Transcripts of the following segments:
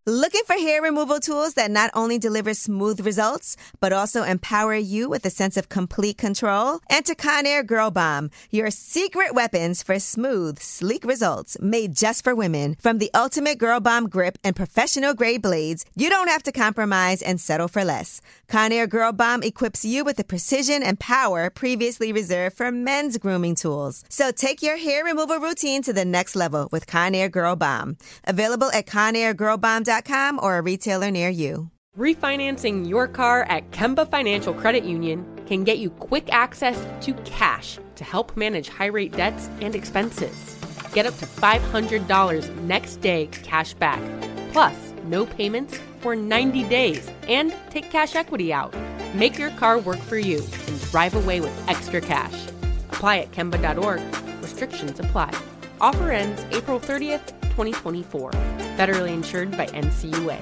Looking for hair removal tools that not only deliver smooth results, but also empower you with a sense of complete control? Enter Conair Girl Bomb, your secret weapons for smooth, sleek results made just for women. From the ultimate Girl Bomb grip and professional-grade blades, you don't have to compromise and settle for less. Conair Girl Bomb equips you with the precision and power previously reserved for men's grooming tools. So take your hair removal routine to the next level with Conair Girl Bomb. Available at ConairGirlBomb.com or a retailer near you. Refinancing your car at Kemba Financial Credit Union can get you quick access to cash to help manage high-rate debts and expenses. Get up to $500 next day cash back, plus no payments for 90 days, and take cash equity out. Make your car work for you and drive away with extra cash. Apply at Kemba.org. Restrictions apply. Offer ends April 30th, 2024. Federally insured by NCUA.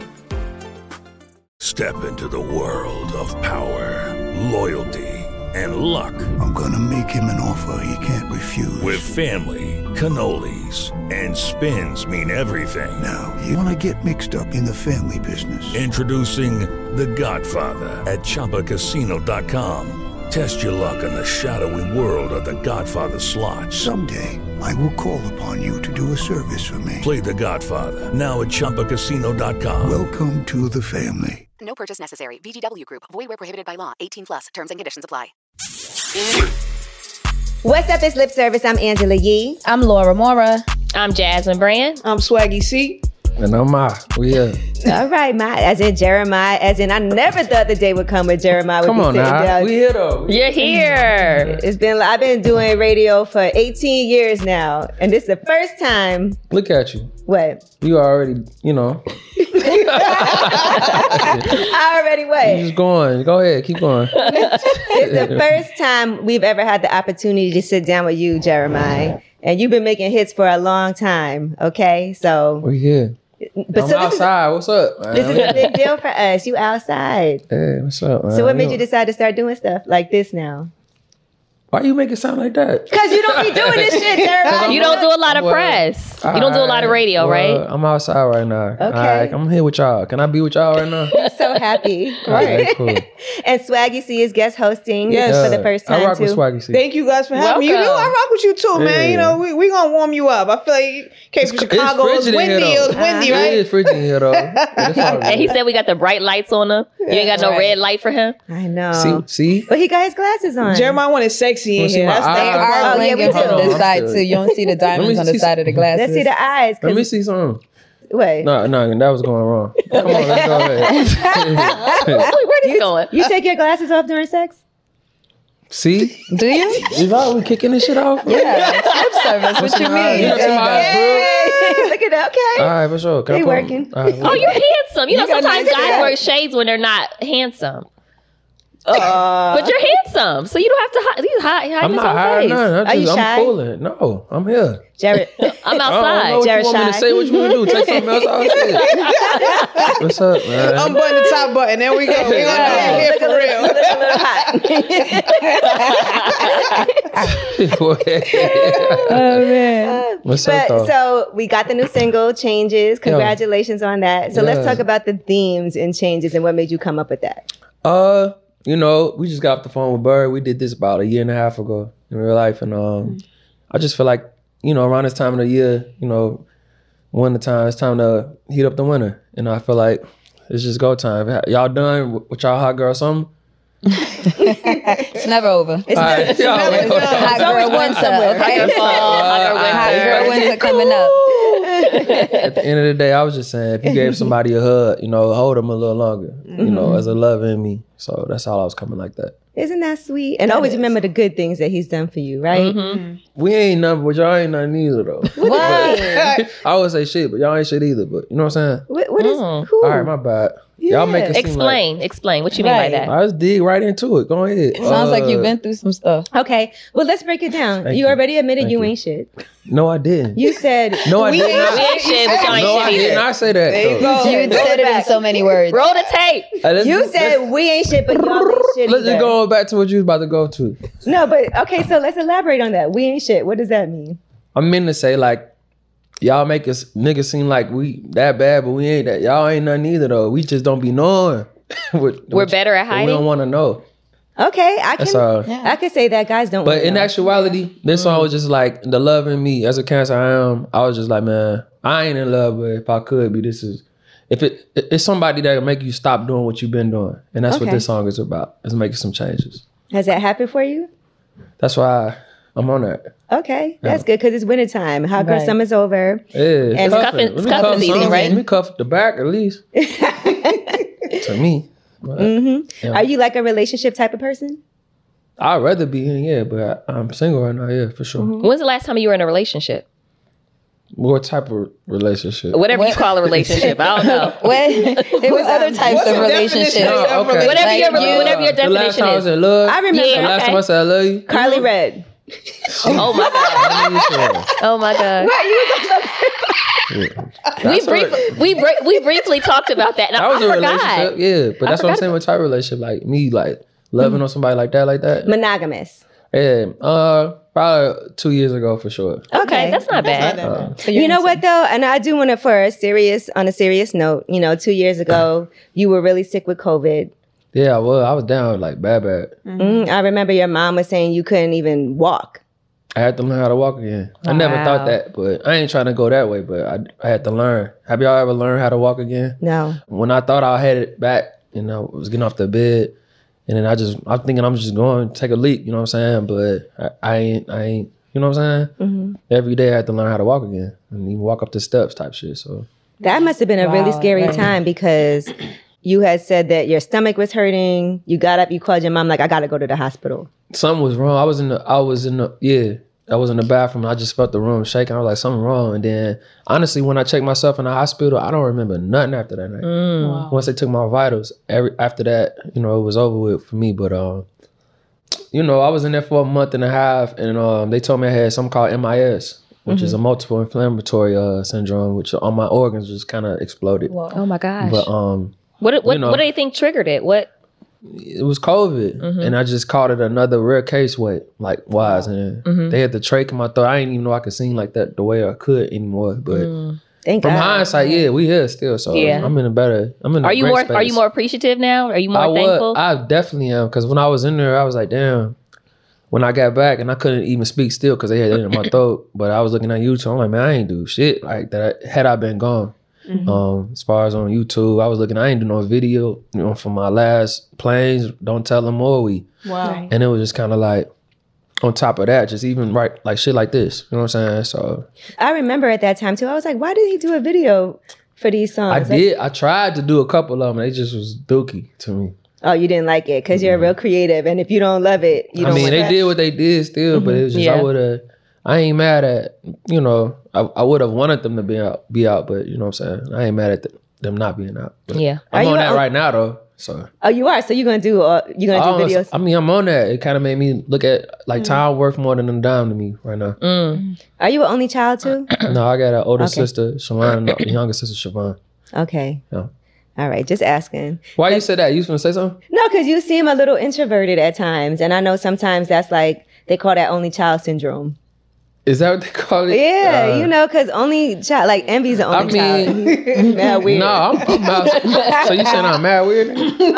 Step into the world of power, loyalty, and luck. I'm gonna make him an offer he can't refuse. With family, cannolis, and spins mean everything. Now, you wanna get mixed up in the family business. Introducing The Godfather at ChumbaCasino.com. Test your luck in the shadowy world of The Godfather slot. Someday, I will call upon you to do a service for me. Play The Godfather now at ChumbaCasino.com. Welcome to the family. No purchase necessary. VGW Group. Void where prohibited by law. 18 plus. Terms and conditions apply. What's up, it's Lip Service. I'm Angela Yee. I'm Laura Mora. I'm Jasmine Brand. I'm Swaggy C. And I'm Ma. We here. All right, Ma, as in Jeremiah, as in I never thought the day would come with Jeremiah. Come on now. Down. We here though. You're here. I've been doing radio for 18 years now, and this is the first time. Look at you. What? You already, I already wait. You just going. Go ahead. Keep going. It's the first time we've ever had the opportunity to sit down with you, Jeremiah. And you've been making hits for a long time, okay? So we here. But I'm outside. What's up, man? This is a big deal for us. You outside. Hey, what's up, man? So what made you decide to start doing stuff like this now? Why you make it sound like that? Because you don't be doing this shit, Jeremiah. You don't do a lot of press. You don't do a lot of radio, right? I'm outside right now. Okay. All right, I'm here with y'all. Can I be with y'all right now? I'm so happy. Right, cool. And Swaggy C is guest hosting for the first time, I rock too. with Swaggy C. Thank you guys for having me. You know, I rock with you too, man. You know, we gonna warm you up. I feel like you came from Chicago. It's windy. It was windy, right? It is frigid here, though. And he said we got the bright lights on him. You ain't got no red light for him? I know. See? But he got his glasses on. Jeremiah wanted sexy in here. They are blinking from this side too. You don't see the diamonds on the side of the glasses. Let's see the eyes. Let me see something. Wait. No, that was going wrong. Come on, let's go ahead. Where's this going? You take your glasses off during sex? See? Do you? We kicking this shit off? Yeah, it's lip service. What you mean? You see my eyes, bro? Look at that. Okay. All right, for sure. They working. Right, Oh, you're handsome. You know, got sometimes nice guys hair. wear shades when they're not handsome. But you're handsome, so you don't have to hide I'm not hiding none. Are you shy? I'm fooling. No, I'm here. Jared. I'm I outside. don't know what Jared you want me to shy. say. What you want me to do? Take something else out? What's up, man? Unbutton the top button. There we go. We're gonna do it here for real. Look a little hot. Oh man. What's up, though? So we got the new single, Changes. Congratulations on that. So let's talk about the themes in Changes and what made you come up with that. We just got off the phone with Bird. We did this about a year and a half ago in real life. And I just feel like, around this time of the year, winter time, it's time to heat up the winter. I feel like it's just go time. Y'all done with y'all hot girl something? It's never over. It's Hot girl winter, okay? Hot girl winter coming up. At the end of the day, I was just saying, if you gave somebody a hug, hold them a little longer, as a love in me. So that's all I was coming like that. Isn't that sweet? And always remember the good things that he's done for you, right? Mm-hmm. We ain't nothing, but y'all ain't nothing either, though. What? I always say shit, but y'all ain't shit either. But you know what I'm saying? What is who? All right, my bad. Y'all make it seem like... Explain. What you mean by that? I just dig right into it. Go ahead. It sounds like you've been through some stuff. Okay. Well, let's break it down. Thank You you. already admitted Thank you you. ain't shit. No, I didn't. You said No, I did not. We ain't shit, but y'all No, I ain't shit did either. not say that. There you though. go. You said it in so many words. Roll the tape. you said we ain't shit, but y'all ain't shit. Let's just either. go back to what you was about to go to. No, but okay. So let's elaborate on that. We ain't shit. What does that mean? I meant to say, like, y'all make us niggas seem like we that bad, but we ain't that. Y'all ain't nothing either though. We just don't be knowing. We're better at hiding. We don't want to know. Okay, I can say that guys don't. But in actuality, this song was just like the love in me. As a Cancer, I was just like, man, I ain't in love, but if I could be, it's somebody that'll make you stop doing what you've been doing, and that's what this song is about. Is making some changes. Has that happened for you? That's why I'm on that. Okay, that's good because it's wintertime. Hot girl summer's over. Yeah, and it's cuffing season, right? Let me cuff the back at least. To me. Are you like a relationship type of person? I'd rather be in, but I'm single right now, for sure. When's the last time you were in a relationship? What type of relationship? Whatever you call a relationship. I don't know. It was other types of relationships. Okay. Whatever your definition the last time I was is. in love. I remember. Yeah, the last time I said I love you. Carly Red. Oh my god. Oh my god. We briefly talked about that. And that was I a forgot. relationship, but that's what I'm saying with type of relationship. Like me, like loving on somebody like that. Monogamous. Yeah, probably 2 years ago for sure. Okay, that's not bad. You know what though, and I do want to, on a serious note, 2 years ago, you were really sick with COVID. Yeah, well, I was down like bad. I remember your mom was saying you couldn't even walk. I had to learn how to walk again. I never thought that, but I ain't trying to go that way, but I had to learn. Have y'all ever learned how to walk again? No. When I thought I had it back, I was getting off the bed, and then I'm thinking I'm just going to take a leap, you know what I'm saying? But I ain't, you know what I'm saying? Mm-hmm. Every day I had to learn how to walk again and even walk up the steps type shit. So that must have been a really scary time because you had said that your stomach was hurting. You got up, you called your mom like, I got to go to the hospital. Something was wrong. I was in the bathroom. I just felt the room shaking. I was like, something wrong. And then honestly, when I checked myself in the hospital, I don't remember nothing after that night. Wow. Once they took my vitals, after that, it was over with for me. But, I was in there for a month and a half, and they told me I had something called MIS, which is a multiple inflammatory syndrome, which all my organs just kind of exploded. Wow. Oh my gosh. But what do they think triggered it? What? It was COVID, and I just called it another rare case wise, and they had the trach in my throat. I didn't even know I could sing like that the way I could anymore. But from hindsight, we here still. So I'm in a better. Are you more appreciative now? Are you more thankful? I definitely am, because when I was in there, I was like, damn. When I got back, and I couldn't even speak still because they had it in my throat. But I was looking at YouTube. I'm like, man, I ain't do shit like that. Had I been gone. As far as on YouTube, I was looking, I ain't do no video, from my last planes, Don't Tell Them More We. Wow. And it was just kind of like, on top of that, just even like shit like this, you know what I'm saying? So I remember at that time too, I was like, why did he do a video for these songs? I tried to do a couple of them, they just was dookie to me. Oh, you didn't like it because you're real creative, and if you don't love it, you don't. They did what they did still, but it was just I ain't mad at, I would have wanted them to be out, but you know what I'm saying? I ain't mad at them not being out. But I'm on that right now though. So. Oh, you are? So you're gonna do videos? I mean, I'm on that. It kind of made me look at time worth more than a dime to me right now. Are you an only child too? No, I got an older sister, Shalon, and a younger sister, Siobhan. Okay. Yeah. All right, just asking. Why you said that? You was gonna say something? No, because you seem a little introverted at times, and I know sometimes that's like they call that only child syndrome. Is that what they call it? Yeah, because only child, like Envy's the only child. Mad weird. No, I'm mad. So you saying I'm mad weird? Oh, no.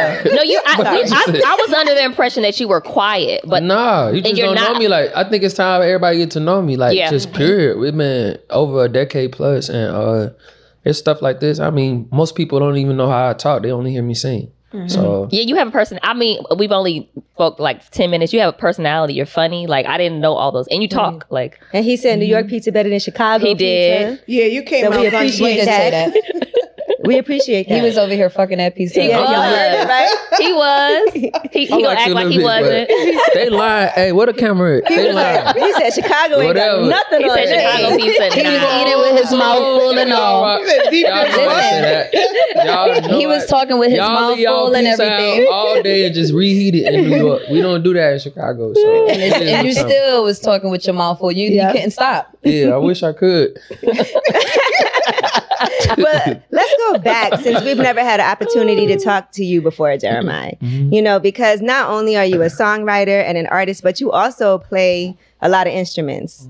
I was under the impression that you were quiet, but no, you just don't know me. Like, I think it's time everybody get to know me. Like, just period. We've been over a decade plus, and it's stuff like this. I mean, most people don't even know how I talk. They only hear me sing. So you have a person. I mean, we've only spoke like 10 minutes. You have a personality. You're funny. Like, I didn't know all those, and you talk like. And he said New York pizza better than Chicago. He did. Pizza. Yeah, you came out. We appreciate that. We appreciate that. He was over here fucking that pizza. He was. Right? He was. He gonna act like he wasn't. They lying. Hey, what a camera is? They lying. He said Chicago ain't got nothing on it. He said Chicago pizza. He was eating with his mouth full and all. He was talking with his mouth full and everything. All day and just reheat it in New York. We don't do that in Chicago. So. And you still was talking with your mouth full. You couldn't stop. Yeah, I wish I could. But let's go back, since we've never had an opportunity to talk to you before, Jeremiah. Because not only are you a songwriter and an artist, but you also play a lot of instruments.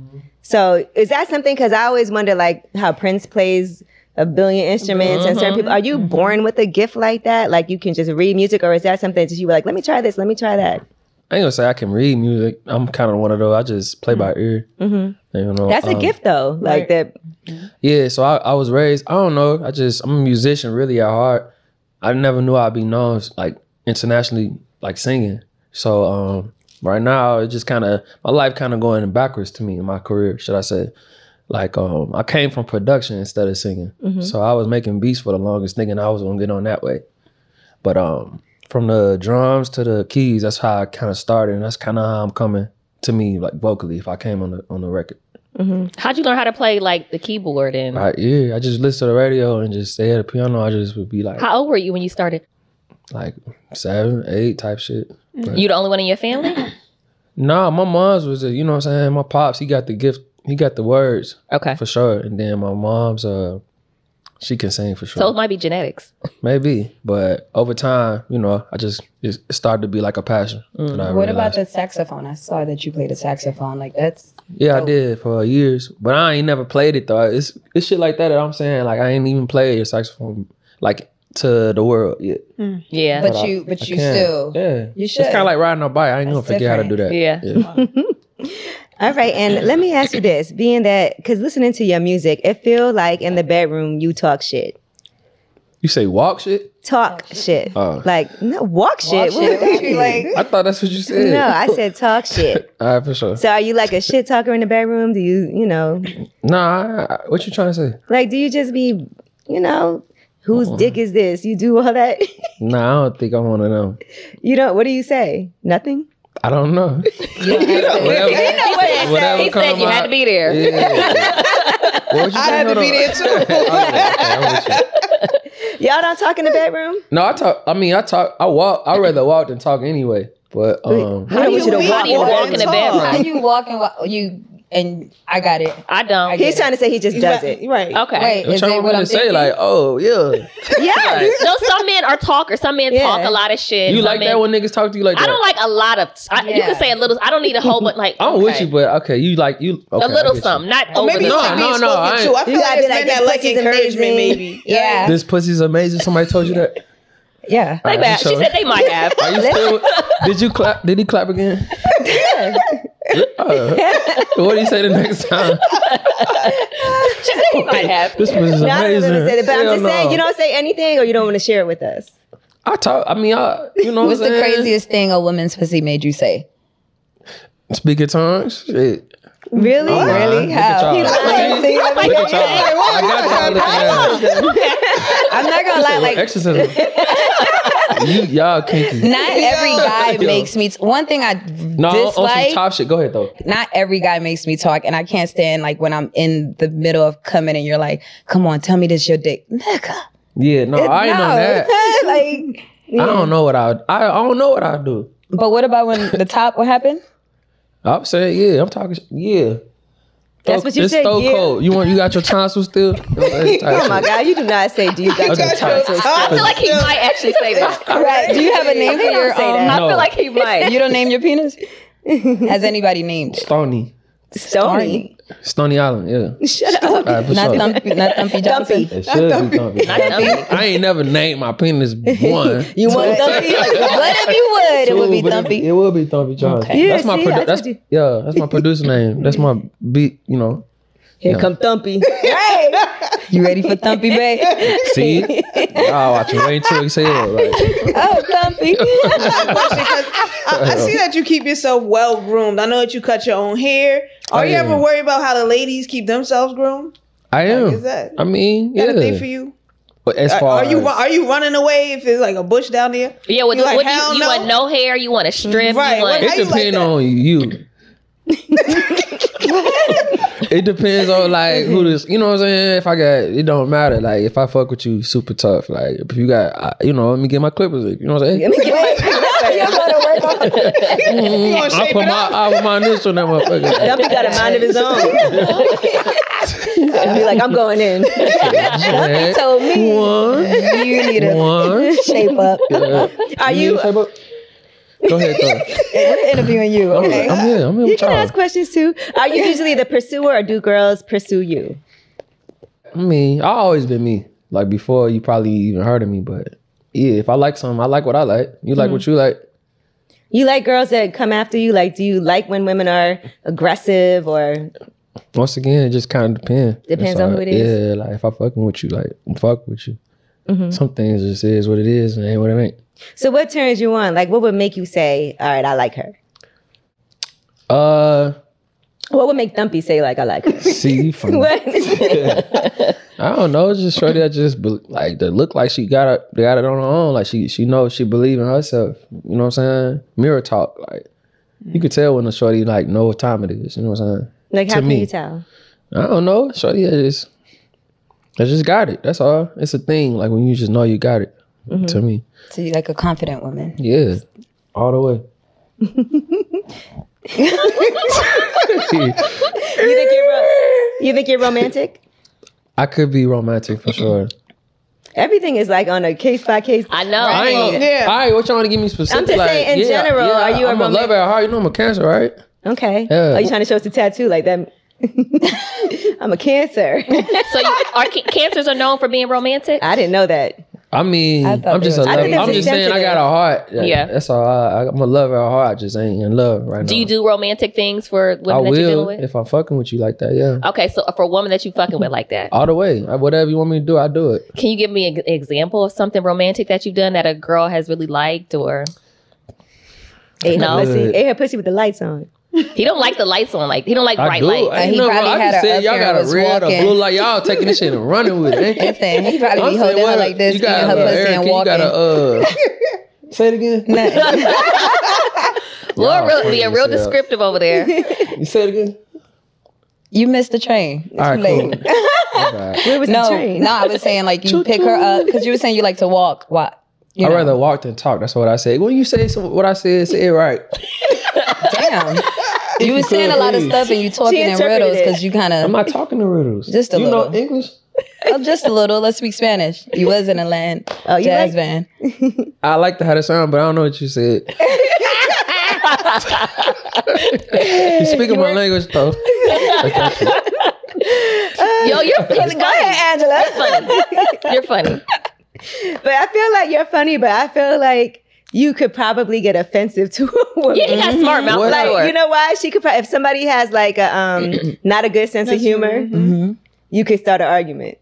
So is that something? Because I always wonder, like, how Prince plays a billion instruments and certain people. Are you born with a gift like that? Like, you can just read music, or is that something that you were like, let me try this, let me try that? I ain't gonna say I can read music. I'm kind of one of those. I just play by ear. You know, That's a gift, though. Like that. Yeah. So I was raised. I don't know. I'm a musician really at heart. I never knew I'd be known like internationally, like singing. So right now, it just kind of my life kind of going backwards to me in my career, should I say? Like I came from production instead of singing. So I was making beats for the longest, thinking I was gonna get on that way. But from the drums to the keys, that's how I kind of started, and that's kind of how I'm coming to me, like vocally. If I came on the record, How'd you learn how to play like the keyboard and? I just listen to the radio and just stay at the piano. I just would be like, How old were you when you started? like 7, 8 type shit. But You the only one in your family? nah, my mom's was you know what I'm saying. My pops, he got the gift, he got the words, Okay. for sure. And then my mom's, she can sing for sure. So it might be genetics. Maybe, but over time, you know, it started to be like a passion. that I What about realized. the saxophone? I saw that you played the saxophone. Like that's Yeah, I did for years, but I ain't never played it though. It's shit like that I'm saying. Like I ain't even played a saxophone like to the world yet. Yeah. but you I still yeah. you It's should. kind of like riding a bike. I ain't gonna That's forget how to do that. Yeah. All right, and let me ask you this: being that, because listening to your music, it feels like in the bedroom you talk shit. You say walk shit? Talk shit. Oh. Like, no, walk shit. What would that be? I thought that's what you said. No, I said talk shit. All right, for sure. So are you like a shit talker in the bedroom? Do you know, Nah, what you trying to say? like, do you just be, whose dick is this? You do all that? Nah, I don't think I want to know. You don't, what do you say? Nothing? I don't know. Whatever He come said you had out- to be there. Yeah. What you I say? had to Hold be on. there too. Okay, I'm with you. Y'all don't talk in the bedroom? No, I talk. I walk. I rather walk than talk anyway. But How do you How do you walk in the bedroom? How you walk and I got it. I don't. He's trying to say he just does it. Right. Okay. Wait, I'm is trying it what to I'm say thinking? like, oh yeah. Yes. No, some men are talkers. Some men Yeah. talk a lot of shit. You Some like men, that when niggas talk to you like that? I don't like a lot of. You Yeah. can say a little. I don't need a whole, but like I'm with you, but okay, you like you. Okay, a little I get you. something, not Or over maybe the it's top. being no, spoken I to. ain't- I feel You like gotta be it's like, men this that like pussy's encouragement, amazing. maybe. Yeah. This pussy's amazing. Somebody told you that? Yeah. They bad. She said they might have. Are you still? Did you clap? Did he clap again? What do you say the next time? She said he might have. This pussy's No, I don't amazing. know, but I'm Hell just saying, no. you don't say anything or you don't want to share it with us. I talk. I mean, you know What's what I'm the saying? craziest thing a woman's pussy made you say? Speaking tongues. Shit. Really? I'm lying. Really? Look at How? y'all. See, Look at y'all. I got y'all looking at. I'm not gonna lie, like Exorcism. Y'all kinky. not every guy Yo. makes me one thing I No, on some dislike. top shit. Go ahead though. Not every guy makes me talk, and I can't stand like when I'm in the middle of coming and you're like, "Come on, tell me this your dick, nigga." Yeah, no, I ain't on that. Like, I don't know what I don't know what I do. but what about when the top? What happened? I'm saying, yeah, I'm talking, yeah. That's what you it's said, so yeah. cold. You got your tonsils still? Oh my God, you do not say, do you got your Okay. tonsils? I feel like he might actually say that. Right? Do you have a name for They don't your? say that. I No. feel like he might. You don't name your penis? Has anybody named it? Stony. Stony. Stony Island, yeah. Shut up. All right, for Not sure. Thumpy, not Thumpy Johnson. It should be Thumpy. I ain't never named my penis one. You want Thumpy? But if you would, it would be But Thumpy. It would be Thumpy Johnson. Okay. Yeah, That's my see, I that's told that's my producer name. That's my beat. You know. Here come Thumpy. You ready for Thumpy, babe? See, y'all watching way too excited. Like, Oh, Thumpy. I see that you keep yourself well groomed. I know that you cut your own hair. Are you yeah. ever worried about how the ladies keep themselves groomed? I am. Is that I mean, that yeah. a thing for you? But as far Are you running away if there's like a bush down there? Yeah, what, You like, what do hell you no? want? No hair? You want a strip? Right, You want, what- it How you like depends that? on you. It depends on like who this. You know what I'm saying? If I got, it don't matter. Like if I fuck with you, super tough. Like if you got, let me get my clippers. You know what I'm saying? I put my initial in that motherfucker. Thumpy got a mind of his own. And be like, I'm going in. Thumpy told me one. you need to One. shape up. Yeah. Are you? Go ahead, though. We're interviewing you, okay? I'm here. I'm here You with can y'all. ask questions too. Are you usually the pursuer or do girls pursue you? I mean, I always been me. Like before you probably even heard of me, but yeah, if I like something, I like what I like. You like what you like. You like girls that come after you? Like, do you like when women are aggressive or? Once again, it just kind of depends. Depends That's on all. who it is? Yeah, like if I fucking with you, like I'm fuck with you. Some things just is what it is and ain't what it ain't. So what turns you on? Like, what would make you say, all right, I like her? What would make Thumpy say, like, I like her? See, you funny. What? I don't know. It's just shorty that just like that look like she got it on her own. Like she knows she believe in herself. You know what I'm saying? Mirror talk. Like you could tell when a shorty like know what time it is. You know what I'm saying? Like, how To can me. you tell? I don't know. Shorty that just got it. That's all. It's a thing. Like when you just know you got it. To me. So you like a confident woman. Yeah. All the way. You think you're romantic? I could be romantic for sure. Everything is like on a case by case. I know. I ain't, Yeah. All right, what y'all want to give me specific? I'm just saying in general, are you a I'm a romantic- lover at heart. You know I'm a Cancer, right? Okay. Yeah. Are you trying to show us the tattoo like that? I'm a Cancer. So cancers are known for being romantic? I didn't know that. I mean, I thought I'm just they a was- I lover. think I'm it's just saying I got a heart. Yeah. That's all. I'm a lover at heart. I just ain't in love right now. Do you do romantic things for I women that you're dealing will with? if I'm fucking with you like that. Yeah. Okay, so for a woman that you fucking with like that, All the way. Whatever you want me to do, I do it. can you give me an example of something romantic that you've done that a girl has really liked? Or Ate No. her pussy with the lights on. he don't like the lights on, like he don't like I bright do. lights. Ain't He no probably wrong. I had just her said up y'all here got and a was red or walking. blue light. Y'all taking this shit and running with it. That thing. He probably be I'm holding saying, her what- like this, you eating got, her pussy Eric, and you walking. gotta say it again. Lord, Y'all really funny being as real hell. descriptive over there. You say it again. You missed the train. It's All right, too late. cool. My bad. Where was the No, train? no, I was saying like you pick her up because you were saying you like to walk. What? You I'd know. rather walk than talk. That's what I say. When you say what I said, say it right. Damn. You was saying a lot of please. stuff and you talking in interpreted riddles it. because you kind I'm of not talking to riddles. Just a you little. know English? just a little. Let's speak Spanish. You was in a land you jazz like- band. I like to have it sound, but I don't know what you said. You speaking my language though. Yo, you're funny. Go ahead, Angela. You're funny. But I feel like you're funny, but I feel like you could probably get offensive to a woman. Yeah, he got smart mouth. What? for sure. You know why? She could if somebody has like a not a good sense of humor, you could start an argument.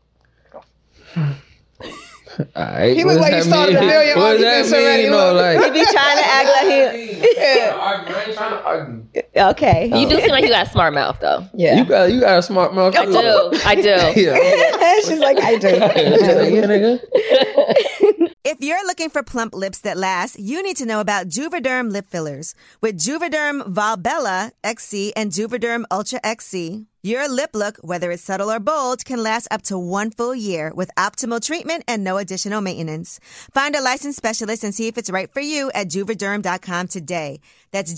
Alright, He what look does like he that started mean? a million What does that arguments mean? already, You know, look. like, He be trying to act like he. I ain't trying to argue. Okay. You do seem like you got a smart mouth, though. Yeah. You got a smart mouth. I do. I do. Yeah. She's like, I do. Yeah, nigga. If you're looking for plump lips that last, you need to know about Juvederm lip fillers. With Juvederm Volbella XC and Juvederm Ultra XC, your lip look, whether it's subtle or bold, can last up to 1 full year with optimal treatment and no additional maintenance. Find a licensed specialist and see if it's right for you at Juvederm.com today. That's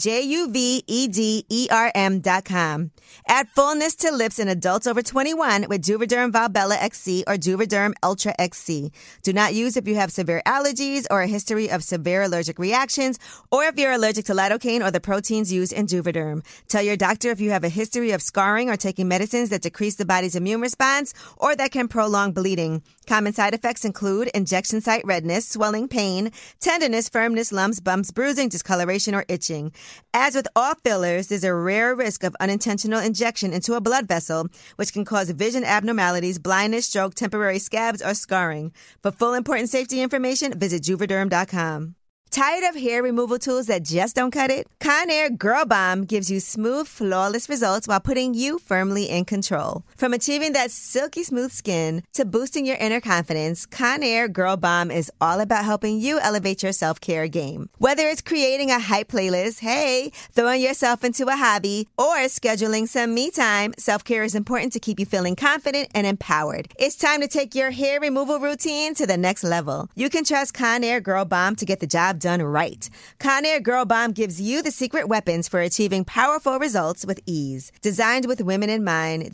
JUVEDERM.com. Add fullness to lips in adults over 21 with Juvederm Volbella XC or Juvederm Ultra XC. Do not use if you have severe allergies or a history of severe allergic reactions, or if you're allergic to lidocaine or the proteins used in Juvederm. Tell your doctor if you have a history of scarring or taking medicines that decrease the body's immune response or that can prolong bleeding. Common side effects include injection site redness, swelling, pain, tenderness, firmness, lumps, bumps, bruising, discoloration, or itching. As with all fillers, there's a rare risk of unintentional injection into a blood vessel, which can cause vision abnormalities, blindness, stroke, temporary scabs, or scarring. For full important safety information, visit Juvederm.com. Tired of hair removal tools that just don't cut it? Conair Girl Bomb gives you smooth, flawless results while putting you firmly in control. From achieving that silky smooth skin to boosting your inner confidence, Conair Girl Bomb is all about helping you elevate your self-care game. Whether it's creating a hype playlist, hey, throwing yourself into a hobby, or scheduling some me time, self-care is important to keep you feeling confident and empowered. It's time to take your hair removal routine to the next level. You can trust Conair Girl Bomb to get the job done right. Conair Girl Bomb gives you the secret weapons for achieving powerful results with ease. Designed with women in mind, these tools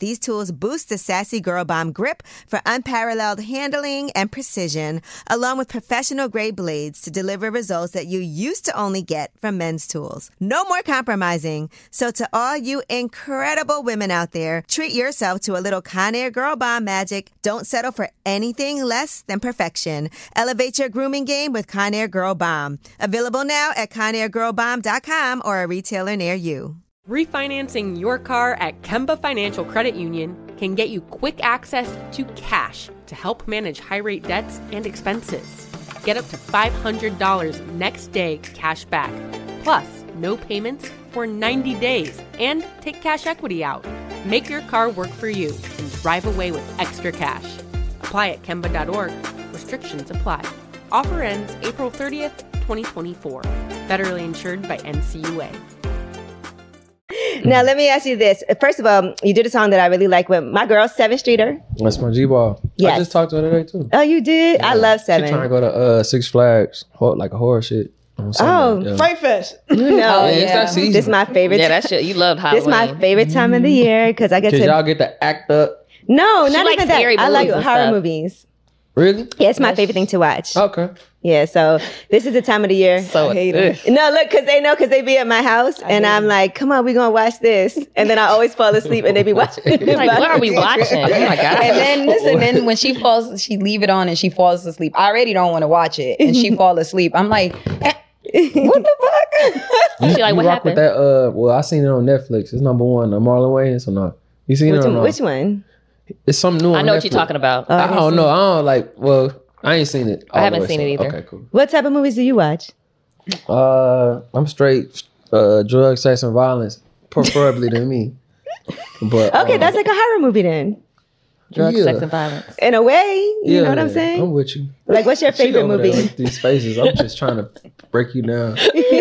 Tools boosts the Sassy Girl Bomb grip for unparalleled handling and precision, along with professional-grade blades to deliver results that you used to only get from Men's Tools. No more compromising. So to all you incredible women out there, treat yourself to a little Conair Girl Bomb magic. Don't settle for anything less than perfection. Elevate your grooming game with Conair Girl Bomb. Available now at ConairGirlBomb.com or a retailer near you. Refinancing your car at Kemba Financial Credit Union can get you quick access to cash to help manage high-rate debts and expenses. Get up to $500 next day cash back, plus no payments for 90 days, and take cash equity out. Make your car work for you and drive away with extra cash. Apply at Kemba.org. Restrictions apply. Offer ends April 30th, 2024. Federally insured by NCUA. Now, let me ask you this. First of all, you did a song that I really like with my girl, 7th Streeter. That's my G-Ball. Yes. I just talked to her today, too. Oh, you did? Yeah. I love 7. She's trying to go to Six Flags, like a horror shit. Fright Fest. You know, it's that season. This is my favorite. Yeah, that shit. You love Halloween. This is my favorite time of the year because I get to. Y'all get to act up. No, She not likes even that. scary I like movies and horror stuff. movies. Really? Yeah, it's my favorite thing to watch. Okay. Yeah, so this is the time of the year. So I hate it. No, look, because they be at my house, and I'm like, come on, we're going to watch this. And then I always fall asleep, and they be watching it. Like, what are we watching? Oh my God. And then listen, then when she leave it on and she falls asleep. I already don't want to watch it, and she fall asleep. I'm like, what the fuck? She like, what rock with happened? that? Well, I seen it on Netflix. It's number 1. Marlon Wayans or not? You seen it or not? Which one? It's something new on I know Netflix. what you're talking about. I don't know. I don't like. Well, I ain't seen it. I haven't seen it either. Okay, cool. What type of movies do you watch? I'm straight drug, sex, and violence, preferably than me. But Okay, that's like a horror movie then. Drugs, yeah. sex, and violence. In a way, you know what I'm I'm saying? with you. Like, what's your She favorite over there movie? with these faces. I'm just trying to break you down.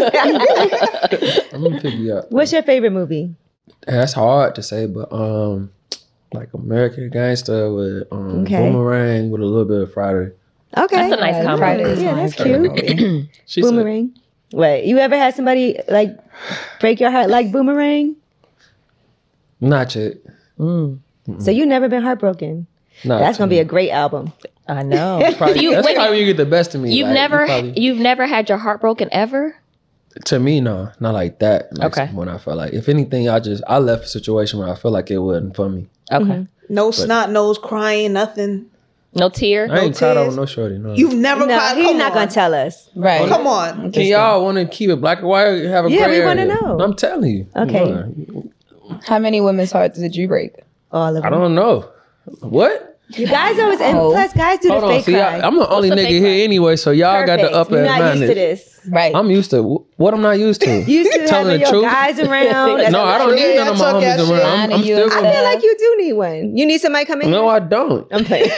I'm gonna pick you up. What's your favorite movie? That's hard to say, but like American Gangster with Okay. Boomerang with a little bit of Friday. Okay. That's a nice combo. Friday is Yeah, my that's favorite cute. movie. She said, Boomerang. Wait, you ever had somebody like break your heart like Boomerang? not yet. So you never been heartbroken. Not That's gonna be a yet. great album. I know. Probably, You- that's wait, probably when you get the best of me. You've like, never, probably- you've never had your heart broken ever? To me, no, not like that. Like, Okay. When I felt like, if anything, I left a situation where I feel like it wasn't for me. Okay. No snot nose crying, nothing. No tear? I ain't cried tears. over no shorty. No. You've never No, cried. he's Come not on. gonna tell us. Right. Come on. Can y'all want to keep it black and white? Or have a Yeah, gray we wanna area? know. I'm telling you. Okay. How many women's hearts did you break? All of I them. don't know. What? You guys always, and plus guys do Hold the on. fake See, cry. I'm the only the nigga fake here cry? anyway, so y'all got Perfect. the upper You're not used to advantage. this. Right. I'm used to what I'm not used to. Used to Telling having the your truth. guys around. That's No, I don't what- need none of my talk that homies shit. around. I'm You still and I gonna. feel like you do need one. You need somebody come in. No, I don't. I'm playing.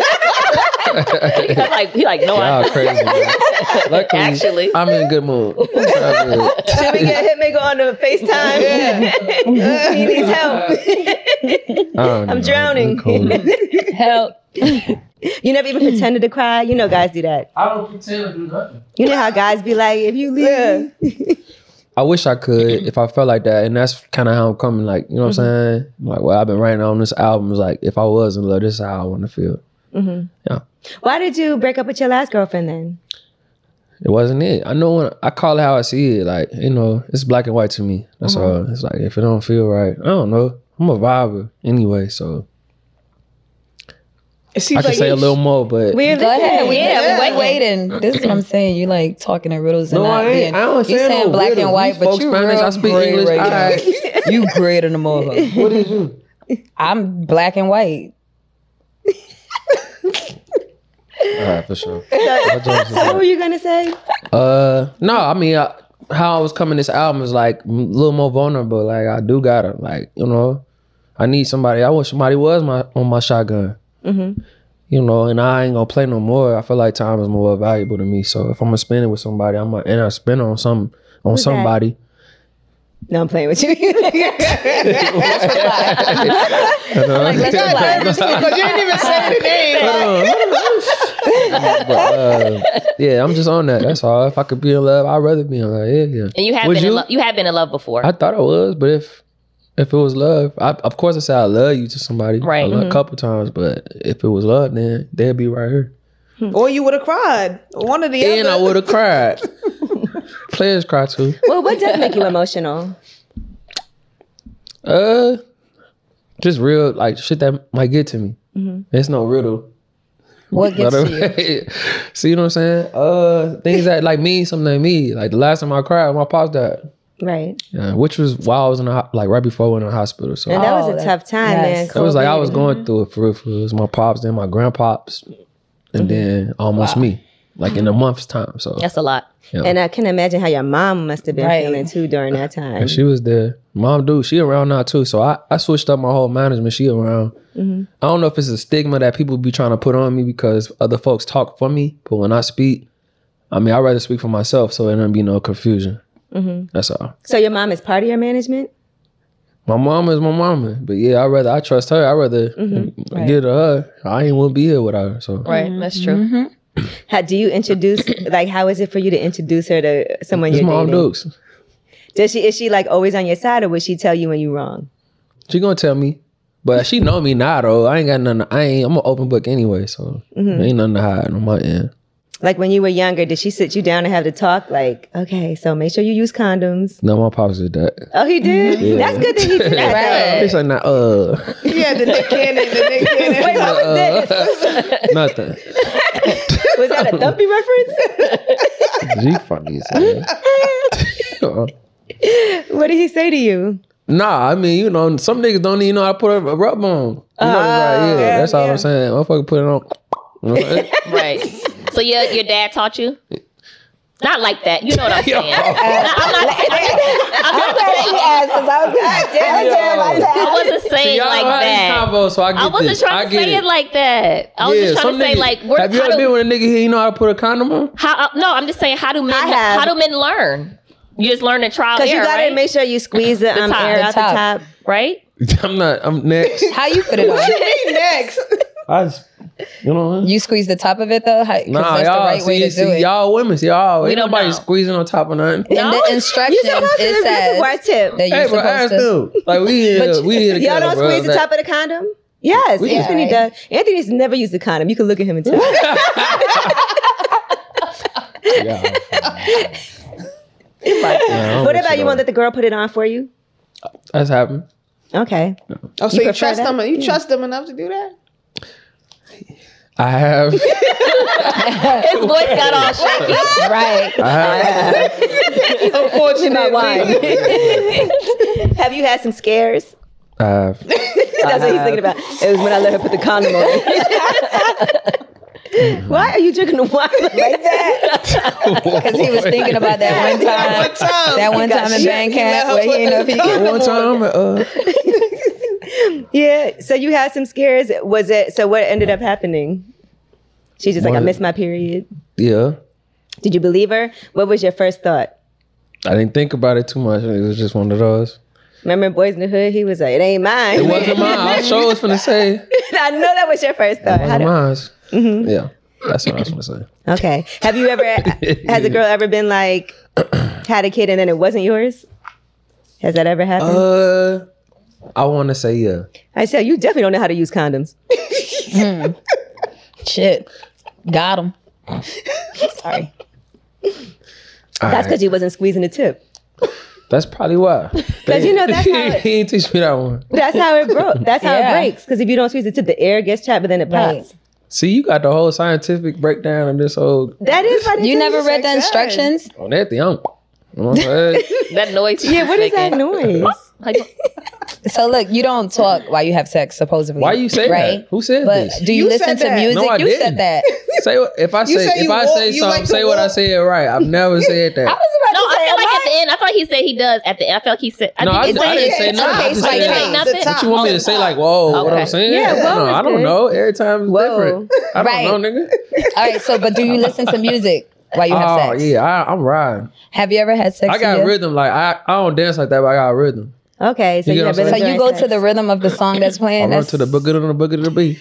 He like, no, Y'all I crazy. Man. Luckily, Actually. I'm in good mood. It's all good. Should we get Hitmaker on the FaceTime? He needs help. I don't know. I'm drowning. Cool. Help. You never even pretended to cry. You know guys do that. I don't pretend to do nothing. You know how guys be like, if you leave. I wish I could if I felt like that, and that's kind of how I'm coming. Like, you know what I'm saying? Like, well, I've been writing on this album. Is like, if I was in love, this is how I want to feel. Yeah, Why did you break up with your last girlfriend then? it wasn't it. I know when I call it how I see it. Like, you know, it's black and white to me. That's all. It's like if it don't feel right, I don't know. I'm a viber anyway, so It seems I can like say a little more. But We're Go ahead. Yeah, We waiting. This is what I'm saying. You like talking in riddles and no, not I ain't. being. I don't You say saying no black riddles. and white, You but spoke you Spanish, real I speak gray English. right All now. right. You greater than motherfucker. What is you? I'm black and white. All right, for sure. So what were you gonna say? No, I mean, how I was coming this album is like a little more vulnerable. Like, I do gotta, like, you know, I need somebody. I wish somebody was on my shotgun. You know, and I ain't gonna play no more. I feel like time is more valuable to me. So if I'm gonna spend it with somebody, I spend it on somebody. No, I'm playing with you. Because you didn't even say the name. But, yeah, I'm just on that. That's all. If I could be in love, I'd rather be in love. Yeah. And you have Would been you? in love. You have been in love before. I thought I was, but if If it was love, of course I say I love you to somebody Right. a couple times, but if it was love, then they'd be right here. Or you would have cried. One of the And I other. would have cried. Players cry too. Well, what does make you emotional? Just real like shit that might get to me. It's no riddle. What gets to you? See what I'm saying? Things that like mean something to me. Like the last time I cried, my pops died. Right. Yeah, which was while I was in the like right before I went to the hospital. So And that was a tough time, man. it was like I was COVID. going through it for real. It was my pops, then my grandpops, and then almost me. Like in a month's time. So That's a lot. yeah. And I can imagine how your mom must have been feeling too during that time. And she was there. Mom, dude, she around now too. So I switched up my whole management. She around. I don't know if it's a stigma that people be trying to put on me because other folks talk for me. But when I speak, I mean, I'd rather speak for myself so there don't be no confusion. That's all. So your mom is part of your management? My mama is my mama. But yeah, I trust her. I'd rather get to her. I ain't want to be here without her. So Right. That's true. How do you introduce, like, how is it for you to introduce her to someone it's you're Mom dating? Dukes. Is she like always on your side, or would she tell you when you're wrong? She gonna tell me. But she know me now though. I ain't got nothing. I'm an open book anyway. So there ain't nothing to hide on my end. Like when you were younger, did she sit you down and have the talk? Like, okay, so make sure you use condoms. No, my pops did that. Oh, he did? Yeah. That's good that he did that. He's like, nah, Yeah, the Nick Cannon. Wait, what was this? nothing. Was that a Thumpy reference? She funny as hell. What did he say to you? Nah, I mean, you know, some niggas don't even know how to put a rub on. You know, that's all I'm saying. Motherfucker put it on. You know what I'm saying? Right. So your dad taught you? Not like that. You know what I'm saying. I wasn't saying like that. So I wasn't trying to say it like that. I was just trying to say like, have you ever been with a nigga here? You know how to put a condom on? No, I'm just saying how do men learn? You just learn to trial error, Because you gotta make sure you squeeze the air out the top, right? I'm next. How you put it on? Next. I just, you know. You squeeze the top of it though? Nah, that's y'all, the right way to do it. Y'all women, ain't nobody know. squeezing on top of nothing. In the instructions, it says tip. that you're supposed to. Like we here together, y'all don't bro. squeeze the top of the condom? Yes, Anthony does. Anthony's never used a condom. You can look at him and tell. What about you want that the girl put it on for you? That's happened. Okay. Oh, so you prefer trust that? them? You trust them enough to do that? I have. His voice got all shaky. Right. I have. Unfortunately. Have you had some scares? I have. That's what he's thinking about. It was when I let her put the condom on. Why are you drinking the wine like that? Because he was thinking about that one time. That one time in Bangkok where he didn't know if he could. One time. Yeah. So you had some scares. Was it? So what ended up happening? She's just like, I missed my period. Yeah. Did you believe her? What was your first thought? I didn't think about it too much. It was just one of those. Remember Boys in the Hood? He was like, it ain't mine. It wasn't mine. I sure was finna say. I know that was your first thought. It wasn't mine. Yeah. That's what I was gonna say. Okay. Have you ever, has a girl ever been like, had a kid and then it wasn't yours? Has that ever happened? I want to say yeah. I said, you definitely don't know how to use condoms. Shit. Got him. Sorry. That's because you wasn't squeezing the tip. That's probably why. Because you know that's how it, he didn't teach me that one. that's how it broke. That's how it breaks. Because if you don't squeeze the tip, the air gets trapped, but then it pops. See, you got the whole scientific breakdown of this whole. That is what it You is. never read the instructions? On that thing, you know what I'm saying? That noise. Yeah, what is that noise? So look, you don't talk while you have sex, supposedly. Why you say right? that? Who said But this? do you listen to music? No, I You didn't. said that. Say if I You say say if you I walk- say you something, like to say what I walk. said right. I've never said that. I was about No, to I say feel like what? at the end. I thought he said he does at the end. I felt like he said. No, I think didn't he say nothing. I Okay, just so said you that. nothing. What you want me to say? Like, whoa, what Okay. I'm saying? Yeah, whoa no, is I don't good. know. Every time is Whoa. different. I Right. don't know, nigga. All right, so but do you listen to music while you have Oh sex? yeah, I'm riding. Have you ever had sex? I got Sia? rhythm. Like I don't dance like that, but I got rhythm. Okay, so You you get have what I'm rhythm So you during go sex. to the rhythm of the song that's I playing? run to the boogie on the boogie to the beat.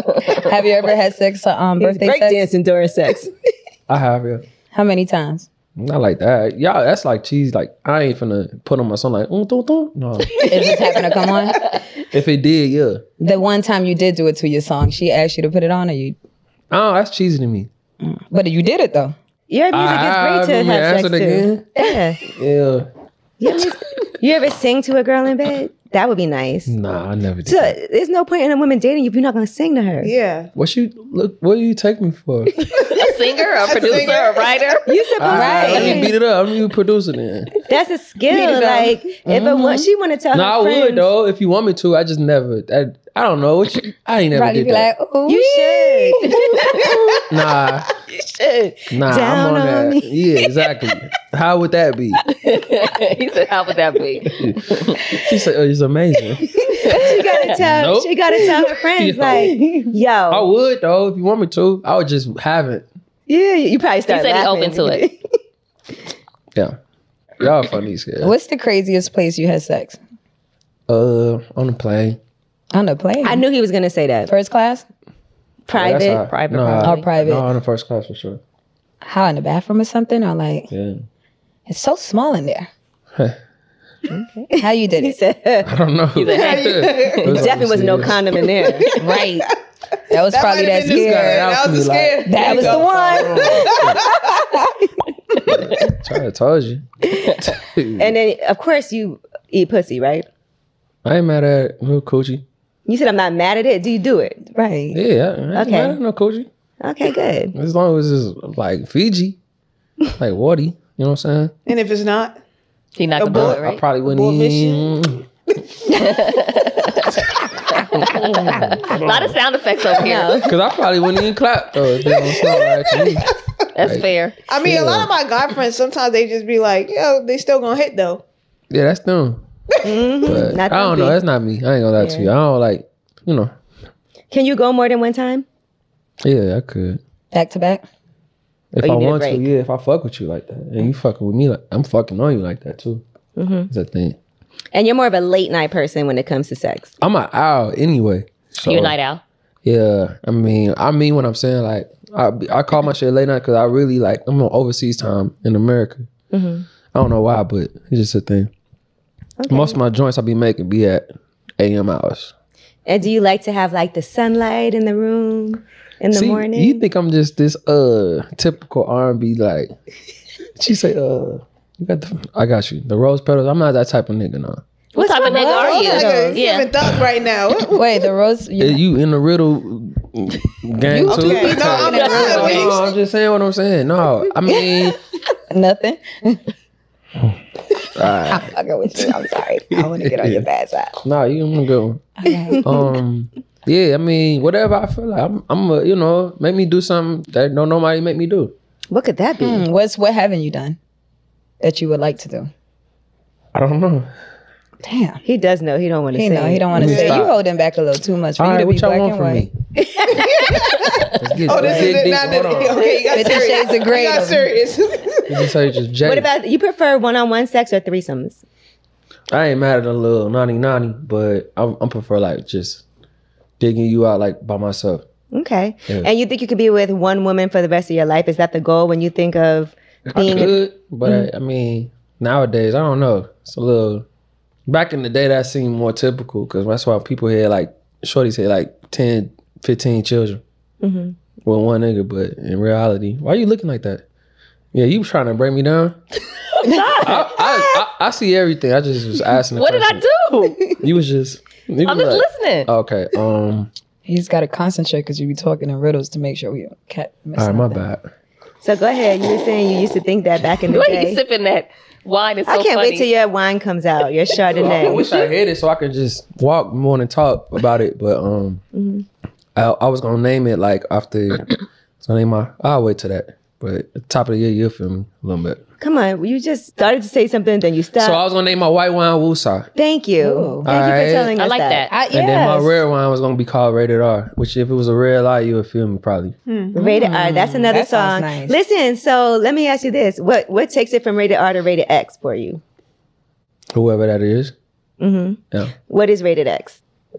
Have you ever had sex birthday sex? breakdancing during sex. I have, yeah. How many times? Not like that. Y'all, that's like cheese. Like, I ain't finna put on my song like, no. It just happened to come on? If it did, yeah. The one time you did do it to your song, she asked you to put it on, or you? Oh, that's cheesy to me. But you did it though. Your music is great to have sex to. Yeah. Yeah. You ever sing to a girl in bed? That would be nice. Nah, I never did. So there's no point in a woman dating you if you're not gonna sing to her. Yeah. What do you take me for? A singer, a producer, a writer. You supposed to Let me sing. beat it up. I'm you producing it. That's a skill. Like if a woman, she want to tell No, her I friends. would though. If you want me to, I just never. I don't know. I ain't never Probably did be that. like, ooh, You should. Nah, You should. nah. Down I'm on on that. me. Yeah, exactly. How would that be? He said, "How would that be?" She said, "Oh, it's amazing." She gotta tell. Nope. She gotta tell her friends. Yo. Like, I yo, would though. If you want me to, I would just have it. yeah, you probably He start. said he's laughing. open to it. Yeah, y'all funny as hell. what's the craziest place you had sex? On the plane. On the plane. I knew he was gonna say that. First class? Private. Yeah, that's Private, No, probably. Or private? No, on the first class for sure. How, in the bathroom or something? Or like, Yeah. it's so small in there. How you did He it? said, I don't know. definitely was no condom in there. Right. That was probably might have that been the scary. That was the scare. That was the one. I told you. And then, of course, you eat pussy, right? I ain't mad at no coochie. You said I'm not mad at it. Do you do it? Right. Yeah, I ain't Okay. mad at no coochie. Okay, good. As long as it's like Fiji, like waty. You know what I'm saying? And if it's not, He not gonna do it, I right? probably wouldn't Abort even. A lot of sound effects over here. Because I probably wouldn't even clap though. If they don't sound right to me. That's Like, fair. I mean, a lot of my guy friends sometimes they just be like, yo, they still gonna hit though. Yeah, that's them. But Not I don't them know. That's not me. I ain't gonna lie to you. I don't like, you know. Can you go more than one time? Yeah, I could. Back to back? If Or I you need a want to, break? yeah. If I fuck with you like that, and you fucking with me, like I'm fucking on you like that too. It's a thing. And you're more of a late night person when it comes to sex. I'm an owl anyway. So, You're a night owl. Yeah, I mean what I'm saying. Like I call my shit late night because I really like I'm on overseas time in America. I don't know why, but it's just a thing. Most of my joints I be making be at AM hours. And do you like to have like the sunlight in the room in the morning? You think I'm just this typical R&B like? She say you got I got you the rose petals. I'm not that type of nigga, no. What type of nigga are Like a you? Yeah. Kevin Thug right now. Wait, the rose. You in the riddle gang too? Okay, no, I'm not. When you- No, I'm just saying what I'm saying. No, I mean, Nothing. alright. I'll go with you. I'm sorry. I want to get on your bad side. Nah, you I'm gonna go. Yeah, I mean, whatever I feel like, I'm you know, make me do something that no nobody make me do. What could that be? What haven't you done that you would like to do? I don't know. Damn. He does know. He don't want to He say. know he don't want to say. Stop. You holding back a little too much for All you right, to be what y'all black want and from white. me? Let's get, Oh, let's this is get it. deep. Not Hold on. okay, you got 50 serious. Shades of Grey You got of- serious. You just say just Jay. What about you prefer one-on-one sex or threesomes? I ain't mad at a little naughty, but I'm prefer like just digging you out like by myself. Okay. Yeah. And you think you could be with one woman for the rest of your life? Is that the goal when you think of I being? could, but I mean, nowadays I don't know. It's a little. Back in the day, that seemed more typical because that's why people had like shorties had like 10, 15 children with one nigga. But in reality, why are you looking like that? Yeah, you trying to bring me down? I see everything. I just was asking. What did I do? You was just. You I'm was just like, listening. Okay. He's got to concentrate because you be talking in riddles to make sure we can't miss All right, my nothing. bad. So go ahead. You were saying you used to think that back in the Why you day. sipping that wine? It's so I can't funny. wait till your wine comes out. Your I Chardonnay. wish I had it so I could just walk more and talk about it. But I was gonna name it like after. So name I'll wait till that. But at the top of the year, you'll feel me a little bit. Come on. You just started to say something, then you stopped. So I was gonna name my white wine Woosah. Thank you. Ooh. Thank you for Alright. telling us I like that. And then my red wine was gonna be called Rated R. Which if it was a red light, you would feel me probably. Rated R. That's another that sounds song. nice. Listen, so let me ask you this. What takes it from rated R to rated X for you? Whoever that is. Yeah. What is rated X?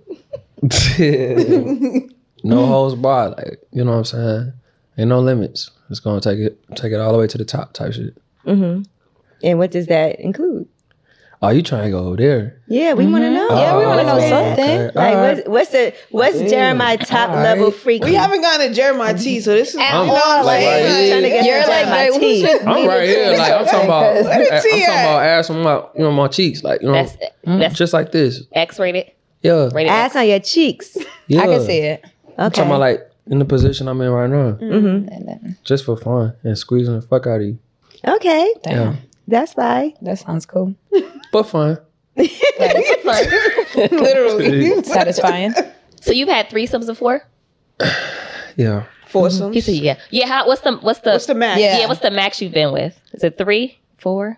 No holds barred. Like, you know what I'm saying? Ain't no limits. It's gonna take it all the way to the top type shit. Mm-hmm. And what does that include? Oh, you trying to go over there? Yeah, we want to know. Yeah, we want to know something. Okay. Like, what's Jeremiah top level freaky? We haven't gotten to Jeremiah T, so this is I'm right here. trying to get You're like, T. I'm right here. Like I'm talking about. I'm talking about ass on my, my cheeks, like That's just like this. X-rated. Yeah, Rated Ass X. on your cheeks. yeah. I can see it. I'm talking about like in the position I'm in right now, Mm-hmm. just for fun and squeezing the fuck out of you. Okay, Yeah, that's fine. That sounds cool. but fun. Literally satisfying. So you've had threesomes before? Yeah. foursome. He said, "Yeah, yeah." What's the max? Yeah. What's the max you've been with? Is it 3, 4,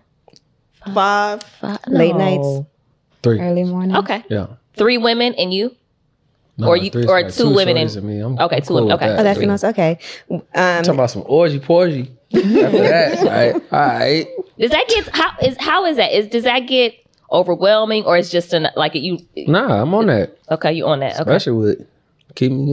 5? 5? Late nights. 3. Early morning. Okay. Yeah. 3 women and you, No, or you, three's or like 2 women shorties and me. I'm okay, 2 cool women. with Okay. that. Oh, that's females. Okay. Talking about some orgy. After that, all right. Does that get how is that? Does that get overwhelming, or it's just like you? Nah, I'm on that. Okay, you on that? Okay. Especially with keep me,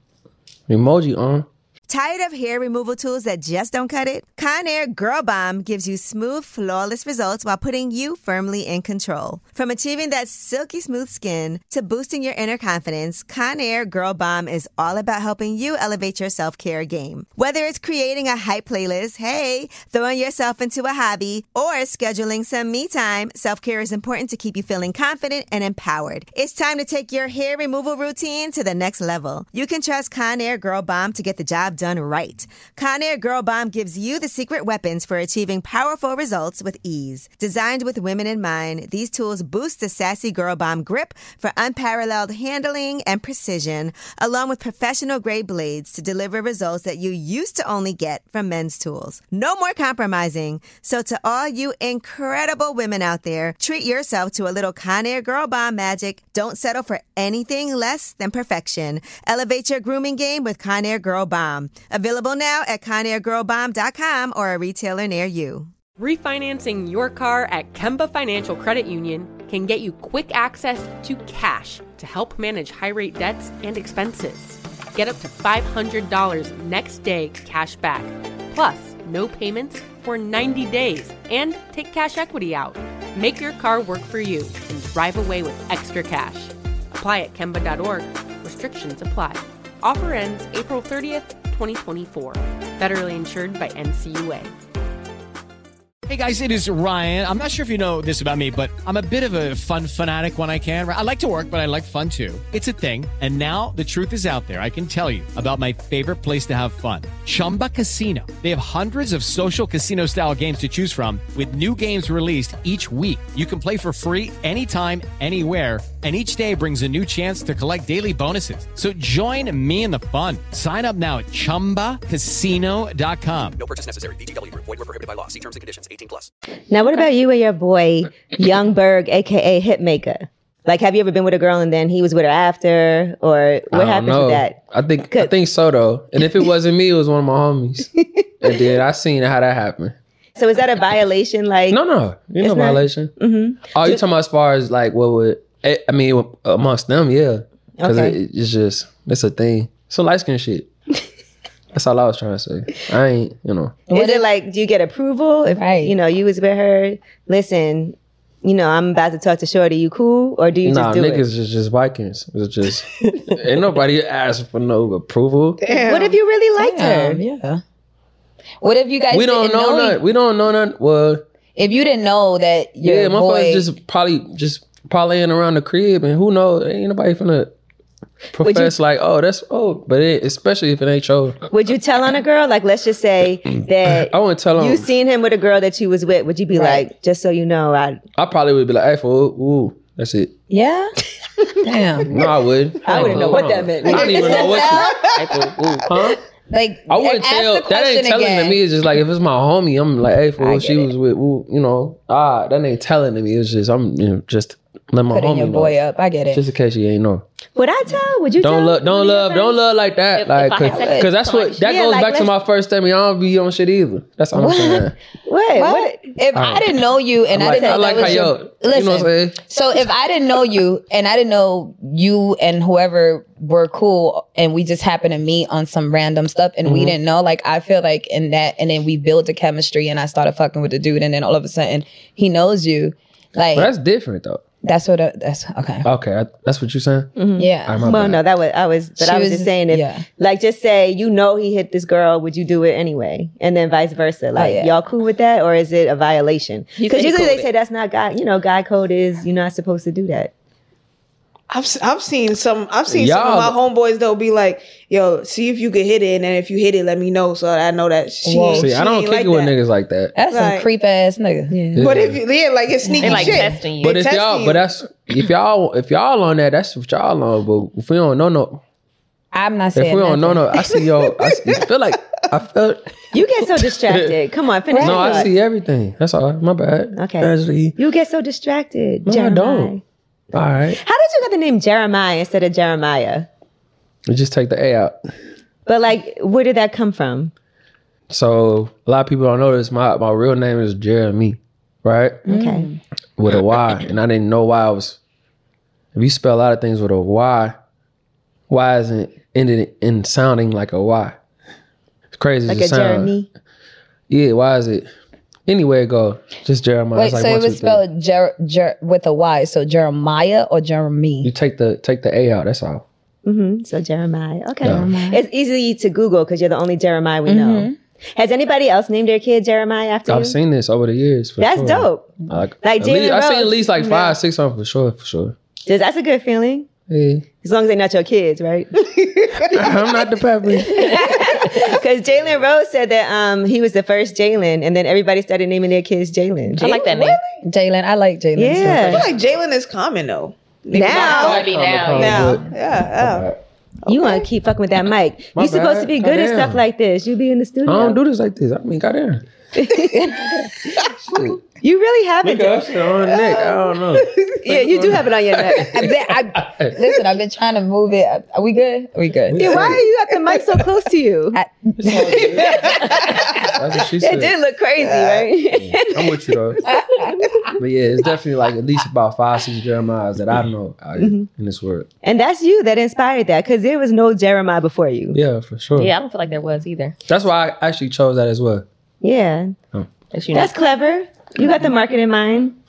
emoji on. Tired of hair removal tools that just don't cut it? Conair Girl Bomb gives you smooth, flawless results while putting you firmly in control. From achieving that silky smooth skin to boosting your inner confidence, Conair Girl Bomb is all about helping you elevate your self-care game. Whether it's creating a hype playlist, hey, throwing yourself into a hobby, or scheduling some me time, self-care is important to keep you feeling confident and empowered. It's time to take your hair removal routine to the next level. You can trust Conair Girl Bomb to get the job done right. Conair Girl Bomb gives you the secret weapons for achieving powerful results with ease. Designed with women in mind, these tools boost the sassy Girl Bomb grip for unparalleled handling and precision, along with professional-grade blades to deliver results that you used to only get from men's tools. No more compromising. So to all you incredible women out there, treat yourself to a little Conair Girl Bomb magic. Don't settle for anything less than perfection. Elevate your grooming game with Conair Girl Bomb. Available now at ConairGirlBomb.com or a retailer near you. Refinancing your car at Kemba Financial Credit Union can get you quick access to cash to help manage high-rate debts and expenses. Get up to $500 next day cash back, plus no payments for 90 days, and take cash equity out. Make your car work for you and drive away with extra cash. Apply at Kemba.org. Restrictions apply. Offer ends April 30th, 2024. Federally insured by NCUA. Hey guys, it is Ryan. I'm not sure if you know this about me, but I'm a bit of a fun fanatic when I can. I like to work, but I like fun too. It's a thing. And now the truth is out there. I can tell you about my favorite place to have fun. Chumba Casino. They have hundreds of social casino style games to choose from with new games released each week. You can play for free anytime, anywhere. And each day brings a new chance to collect daily bonuses. So join me in the fun. Sign up now at ChumbaCasino.com. No purchase necessary. VGW Group. Void where prohibited by law. See terms and conditions. 18+. Now, what about you and your boy, Young Berg, a.k.a. Hitmaker? Like, have you ever been with a girl and then he was with her after? Or what happened with that? I think so, though. And if it wasn't me, it was one of my homies. And then I seen how that happened. So is that a violation? Like, No. You're no violation. Mm-hmm. Oh, you talking about as far as like what would... I mean, amongst them, yeah. Because it's just... It's a thing. It's a light skin shit. That's all I was trying to say. I ain't, Is it like, do you get approval? If, you was with her, listen, I'm about to talk to Shorty, you cool? Or do you just do niggas is just Vikings. It's just... ain't nobody asked for no approval. Damn. What if you really liked her? Yeah. What if you guys We don't know nothing. We don't know nothing. Well... If you didn't know that your boy... just parlaying around the crib, and who knows? Ain't nobody finna profess but especially if it ain't your. Would you tell on a girl? Like, let's just say that I wouldn't tell you seen him with a girl that you was with. Would you be like, just so you know, I probably would be like, hey, ooh, that's it. Yeah? Damn. No, I would. I wouldn't know what that meant. I don't even know what huh? Like, I wouldn't tell. That ain't telling to me. It's just like if it's my homie, I'm like, hey, fool, she was with, that ain't telling to me. It's just I'm just let my putting homie your boy up. I get it. Just in case you ain't know. Would I tell? Would you don't tell? Don't love like that. Like, cause that's what that goes back to my first statement. I don't be on shit either. That's all I'm saying. What? If I didn't know you and I didn't know that was your... Listen, you know what I'm saying? So if I didn't know you and I didn't know you and whoever were cool and we just happened to meet on some random stuff and we didn't know, like, I feel like in that, and then we built a chemistry and I started fucking with the dude and then all of a sudden he knows you. Like, but that's different though. That's what that's okay. Okay, that's what you're saying. Yeah. Well, no, I was just saying, if like, just say you know he hit this girl, would you do it anyway? And then vice versa. Like, y'all cool with that, or is it a violation? Because usually they say that's not guy. You know, guy code is you're not supposed to do that. I've seen some of my homeboys though be like, yo, see if you can hit it, and then if you hit it, let me know so I know that she. See, I don't kick it with niggas like that. That's some creep ass nigga. Yeah. But if like it's sneaky they like shit. testing you. But if y'all on that, that's what y'all on. But if we don't know, I'm not saying. If we don't know, I see y'all. I feel like you get so distracted. Come on, finish. No, I see everything. That's all. My bad. Okay. Actually, you get so distracted. No, Jeremiah. I don't. All right. How did you get the name Jeremiah instead of Jeremiah? We just take the A out. But like, where did that come from? So a lot of people don't know this. My real name is Jeremy, right? Okay. With a Y, and I didn't know why I was. If you spell a lot of things with a Y isn't ended in sounding like a Y. It's crazy. Like as it a sound. Jeremy. Yeah. Why is it? Anyway, go. Just Jeremiah. Wait, so it was spelled with a Y. So Jeremiah or Jeremy? You take the A out. That's all. So Jeremiah. Okay. Yeah. It's easy to Google because you're the only Jeremiah we know. Has anybody else named their kid Jeremiah after you? I've seen this over the years. That's dope. Like Jalen I've seen Rose. at least like 5, 6 of them for sure. That's a good feeling. Yeah. As long as they're not your kids, right? I'm not the pepper. Because Jalen Rose said that he was the first Jalen, and then everybody started naming their kids Jalen. I like that name. Jalen. I like Jalen. Yeah. I feel like Jalen is common though. Now. Yeah. You want to keep fucking with that mic. My You're supposed bad. to be good at Goddamn. stuff like this. You be in the studio. I don't do this like this. I mean, goddamn. You really haven't. Nigga, shit on the neck. I don't know. Yeah, you do have it on your neck. Listen, I've been trying to move it. Are we good? Are we good? Yeah, why are you got the mic so close to you? That's what she said. It did look crazy, right? I'm with you though. But yeah, it's definitely like at least about 5, 6 Jeremiahs that I know out here in this world. And that's you that inspired that, because there was no Jeremiah before you. Yeah, for sure. Yeah, I don't feel like there was either. That's why I actually chose that as well. Yeah. Oh. That's clever. You got the market in mind.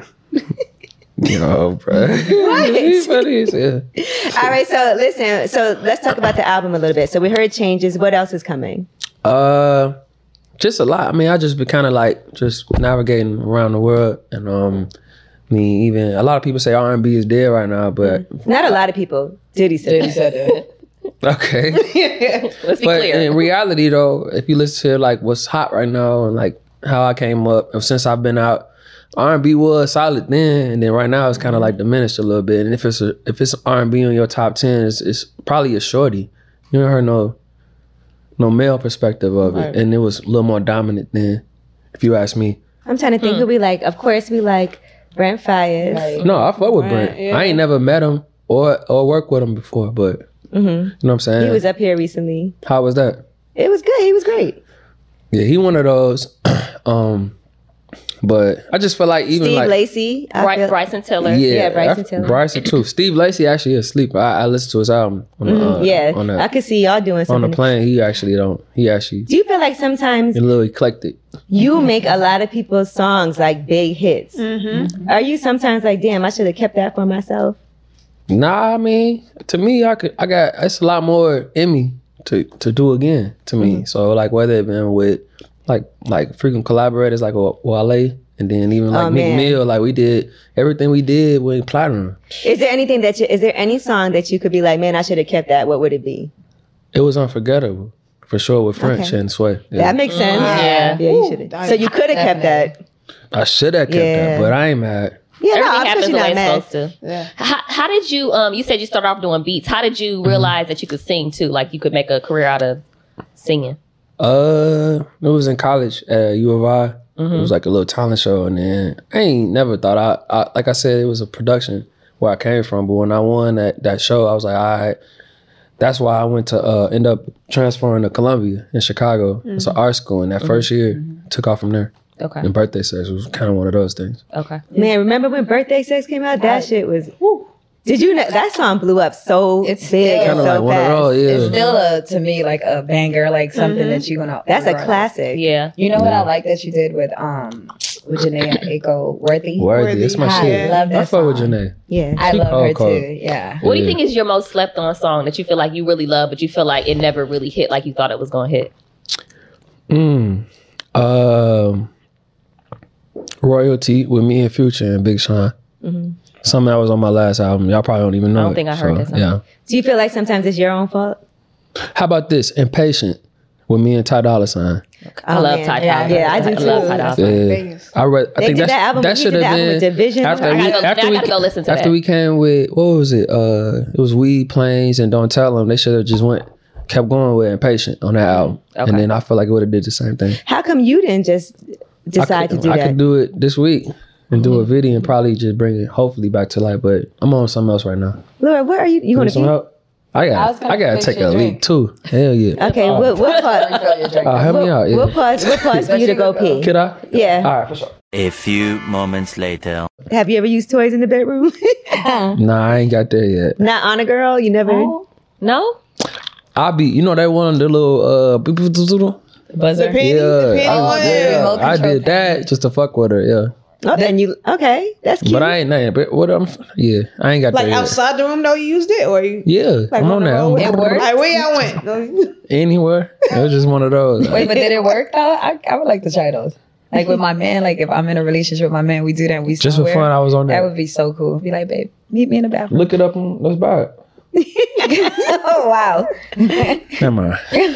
Yo, bro. Right. Funny as hell. All right, so listen. So let's talk about the album a little bit. So we heard changes. What else is coming? Just a lot. I mean, I just been kind of like just navigating around the world, and I mean, even a lot of people say R&B is dead right now, but Not a lot of people. Diddy said that. okay. Let's be But clear. in reality, though, if you listen to like what's hot right now and like how I came up and since I've been out, R&B was solid then, and then right now it's kind of like diminished a little bit. And if it's R&B on your top 10, it's probably a shorty. You don't heard no male perspective of it, Right. and it was a little more dominant then, if you ask me. I'm trying to think who we like. Of course, we like Brent Faiyaz. No, I fuck with Brent. yeah. I ain't never met him or worked with him before, but you know what I'm saying. He was up here recently. How was that? It was good. He was great. Yeah, he one of those. But I just feel like even Steve like Lacy. Bryson Tiller. Yeah, Bryson Tiller. Bryson too. Steve Lacy actually is asleep. I listened to his album. On the, I could see y'all doing on something. the plane. He actually Do you feel like sometimes a little eclectic. you make a lot of people's songs like big hits? Are you sometimes like, damn, I should have kept that for myself? Nah, I mean, to me, I got it's a lot more in me to do again to me. So like whether it been with like frequent collaborators like Wale, and then even like Meek Mill, like we did everything we did with platinum. Is there anything is there any song that you could be like, man, I should have kept that? What would it be? It was unforgettable for sure with French Okay. and Sway. Yeah. That makes sense. Yeah. you should have. So you could have kept that. I should have kept that, but I ain't mad. Yeah, Everything no, happens the especially way not it's mad. supposed to. How did you, you said you started off doing beats. How did you realize that you could sing too? Like you could make a career out of singing? It was in college at U of I. It was like a little talent show, and then I ain't never thought I like I said, it was a production where I came from. But when I won that show, I was like, all right. That's why I went to end up transferring to Columbia in Chicago. It's an art school, and that first year took off from there. Okay. And Birthday Sex was kind of one of those things. Okay. Man, remember when Birthday Sex came out? That shit was. Woo. Did you know that song blew up so big and so like fast? Those, yeah. It's still to me like a banger, like something that you're gonna. That's a classic. Yeah. You know what I like that you did with Janae Aiko Worthy. It's my shit. I love that. I fuck with Janae. Yeah, I love her cold. too. Yeah. What do you think is your most slept on song that you feel like you really love, but you feel like it never really hit like you thought it was gonna hit? Royalty with me and Future and Big Sean. Something that was on my last album. Y'all probably don't even know. I don't think I heard that song. Yeah. Do you feel like sometimes it's your own fault? How about this? Impatient with me and Ty Dolla $ign. I love Ty Dolla $ign. Yeah, I do too. I love Ty Dolla $ign. Yeah. I think did that album. That should have been Division. after I gotta go listen to after that. we came with what was it? It was Weed Planes and Don't Tell Them. They should have just kept going with Impatient on that album, and then I feel like it would have did the same thing. How come you didn't just decide to do that? I could do it this week and do a video and probably just bring it hopefully back to life. But I'm on something else right now. Laura, where are you? You want to some help? I gotta take a leak too. Hell yeah. Okay, we'll pause. Help me out. Yeah. We'll pause for you to go pee. Could I? Yeah. All right, for sure. A few moments later. Have you ever used toys in the bedroom? Nah, I ain't got there yet. Not on a girl? You never? No? I'll be, that one, the little buzzer. Yeah, I did that just to fuck with her, yeah. Oh, then that's cute. But I ain't nothing. But I ain't got like that outside the room though. You used it, or you? Yeah, like I'm on that. It worked. Like where y'all went? Anywhere. It was just one of those. Wait, but did it work though? I would like to try those. Like with my man, like if I'm in a relationship with my man, we do that. We just for fun. I was on that. That would be so cool. Be like, babe, meet me in the bathroom. Look it up and let's buy it. Oh wow. Never mind.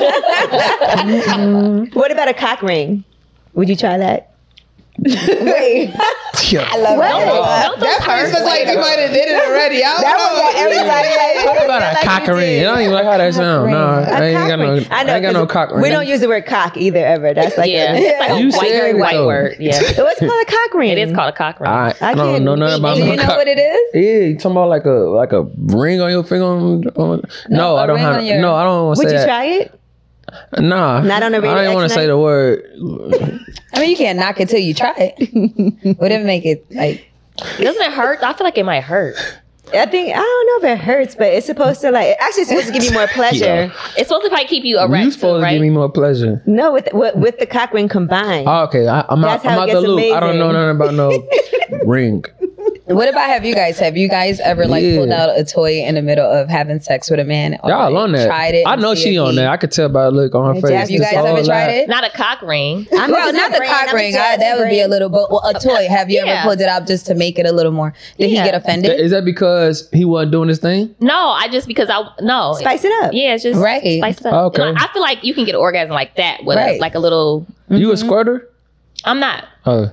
What about a cock ring? Would you try that? Wait. I love that. That face looks like you might have did it already. I don't know. What about a cock ring? I don't even like how that sounds. No, I ain't got no cock ring. We don't use the word cock either ever. That's like it's like a white word. Yeah. What's called a cock ring? It is called a cock ring. I don't know nothing about Do you know what it is? Yeah, you talking about like a ring on your finger? No, I don't have. No, I don't want to say that. Would you try it? Nah, not on a radio. I don't want to say the word. I mean, you can't knock it till you try it. Would it make it like? Doesn't it hurt? I feel like it might hurt. I don't know if it hurts, but it's supposed to it's supposed to give you more pleasure. Yeah. It's supposed to probably keep you erect. You supposed to give me more pleasure. No, with the cock ring combined. Oh, okay, I'm out the loop. Amazing. I don't know nothing about no ring. What about have you guys ever pulled out a toy in the middle of having sex with a man? Y'all on that? Tried it? I know she on that. I could tell by the look on her face. Have you guys ever tried it? Not a cock ring. Not the cock ring. That would be a little bit. Well, a toy. Have you ever pulled it out just to make it a little more? Did he get offended? Is that because he wasn't doing his thing? No, no. Spice it up. Yeah, it's just right. Spice it up. Okay. I feel like you can get orgasm like that with like a little. You a squirter? I'm not. Oh.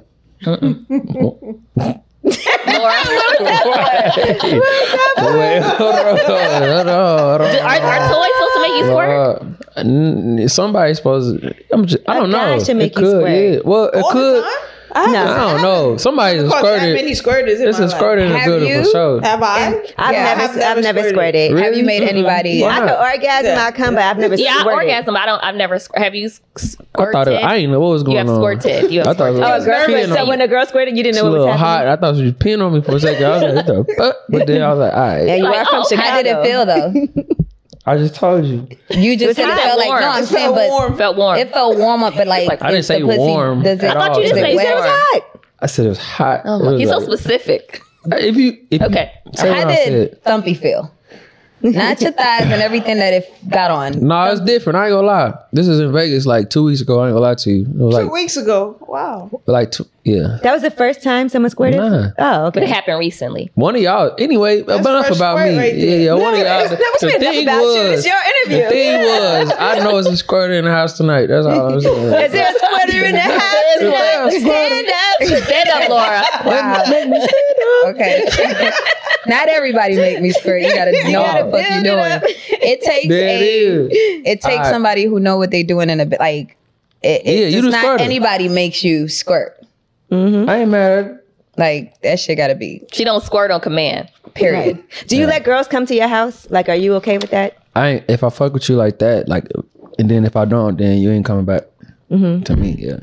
Laura. Are toys supposed to make you squirt? Somebody's supposed to. I don't know. Should make you squirt. Yeah. Well, it could. I don't know. Somebody's squirted. Many squirters. This is squirting a good for sure. Have I? I've never squirted. Really? Have you made anybody? I could orgasm. I come, but I've never. Yeah, squirted. I orgasm. I've never. Have you squirted? I didn't know what was going on. You have squirted. You have squirted. Oh, girl. So when a girl squirted, you didn't know what was happening. Hot. I thought she was peeing on me for a second. I was like, what the fuck? But then I was like, all right. Yeah, you are from Chicago. How did it feel though? I just told you. You just said it felt like no. I'm saying, but felt warm. It felt warm up, but like I didn't say warm. I thought you just said it was hot. I said it was hot. Oh, he's so specific. If you okay, how did Thumpy feel? Not your thighs and everything that it got on. No, it's different. I ain't gonna lie. This is in Vegas like 2 weeks ago. I ain't gonna lie to you. It was 2 weeks ago. Wow. Yeah. That was the first time someone squirted? Nah. Oh, okay. But it happened recently. One of y'all. Anyway, enough about me. Right yeah, one of y'all. The thing was, it's your interview. The thing was, I know it's a squirter in the house tonight. That's all I'm saying. Is there a squirter in the house tonight? Stand up. Stand up, Laura. Wow. Make me stand up. Okay. Not everybody make me squirt. You gotta know what the fuck you doing. It takes somebody who know what they doing in a bit. Like it's not squirter. Anybody makes you squirt. Mm-hmm. I ain't mad. Like that shit gotta be. She don't squirt on command. Period. Right. Do you let girls come to your house? Like, are you okay with that? If I fuck with you like that, like, and then if I don't, then you ain't coming back to me. Yeah.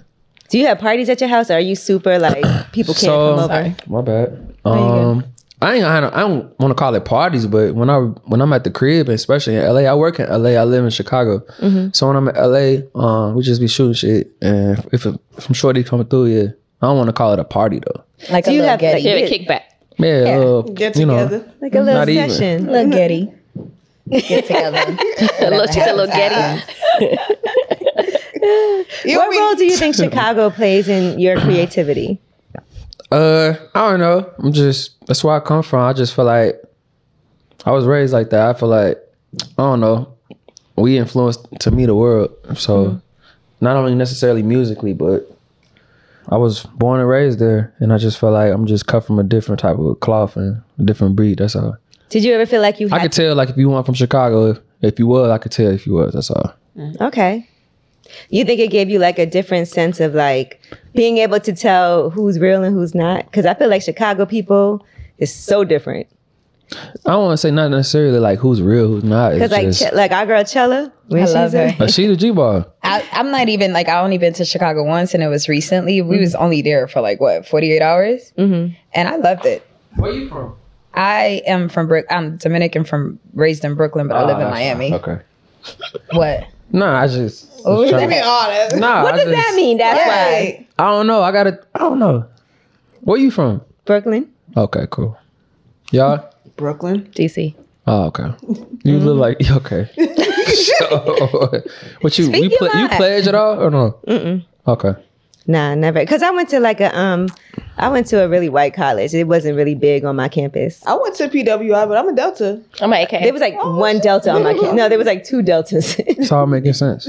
Do you have parties at your house, or are you super like people can't come over? Sorry, my bad. I don't want to call it parties, but when I'm at the crib, especially in LA, I work in LA. I live in Chicago, so when I'm in LA, we just be shooting shit. And if some shorty coming through, yeah, I don't want to call it a party though. Like a little Getty, a kickback. Yeah, get together, like a little session, a little Getty. Get together. She said, "Little Getty." What role do you think Chicago plays in your creativity? I don't know. That's where I come from. I just feel like I was raised like that. I feel like, I don't know, we influenced, to me, the world. So not only necessarily musically, but I was born and raised there. And I just feel like I'm just cut from a different type of cloth and a different breed. That's all. Did you ever feel like I could tell, like, if you weren't from Chicago, if you was, I could tell if you was. That's all. Okay. You think it gave you like a different sense of like being able to tell who's real and who's not? Because I feel like Chicago people is so different. I don't want to say not necessarily like who's real, who's not. Because like our girl Chella, I love her. She's a G-ball. I'm not even like, I only been to Chicago once, and it was recently. We was only there for like 48 hours, and I loved it. Where you from? I am from I'm Dominican, raised in Brooklyn, but I live in Miami. Okay. What? Nah, I just. What does that mean? That's why. I don't know. I don't know. Where you from? Brooklyn. Okay, cool. Y'all? Brooklyn. DC. Oh, okay. You look like, okay. So, what you pledge at all or no? Mm-mm. Okay. Nah, never. Because I went to like I went to a really white college. It wasn't really big on my campus. I went to PWI, but I'm a Delta. I'm an AK. There was like one Delta on my campus. No, there was like two Deltas. It's all making sense.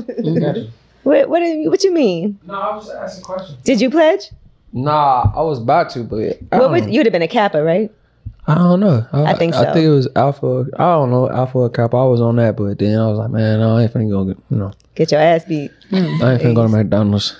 What you mean? No, I was just asking questions. Did you pledge? Nah, I was about to, but you'd have been a Kappa, right? I don't know. I think so. I think it was Alpha. I don't know, Alpha or Kappa. I was on that, but then I was like, man, no, I ain't finna go get your ass beat. I ain't finna go to McDonald's.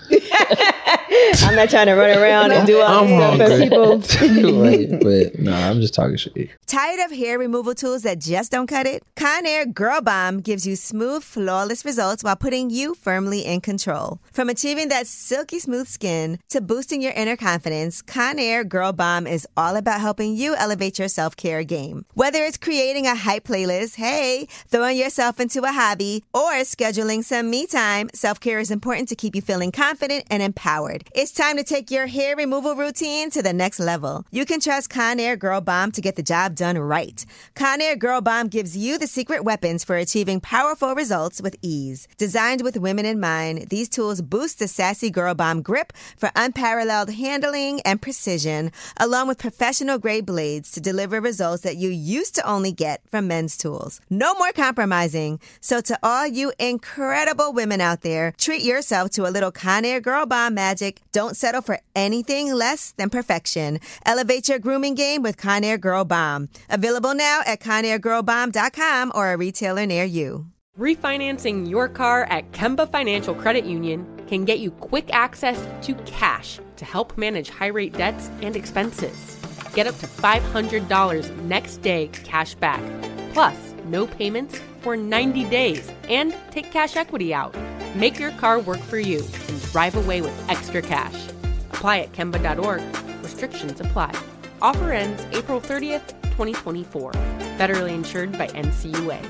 I'm not trying to run around and do all this stuff for people. But nah, I'm just talking shit. Tired of hair removal tools that just don't cut it? Conair Girl Bomb gives you smooth, flawless results while putting you firmly in control. From achieving that silky smooth skin to boosting your inner confidence, Conair Girl Bomb is all about helping you elevate your self-care game. Whether it's creating a hype playlist, hey, throwing yourself into a hobby, or scheduling some me time, self-care is important to keep you feeling confident and empowered. It's time to take your hair removal routine to the next level. You can trust Conair Girl Bomb to get the job done right. Conair Girl Bomb gives you the secret weapons for achieving powerful results with ease. Designed with women in mind, these tools boost the sassy Girl Bomb grip for unparalleled handling and precision, along with professional-grade blades to deliver results that you used to only get from men's tools. No more compromising. So to all you incredible women out there, treat yourself to a little Conair Girl Bomb magic. Don't settle for anything less than perfection. Elevate your grooming game with Conair Girl Bomb. Available now at ConairGirlBomb.com or a retailer near you. Refinancing your car at Kemba Financial Credit Union can get you quick access to cash to help manage high-rate debts and expenses. Get up to $500 next day cash back, plus no payments for 90 days, and take cash equity out. Make your car work for you and drive away with extra cash. Apply at Kemba.org. Restrictions apply. Offer ends April 30th, 2024. Federally insured by NCUA.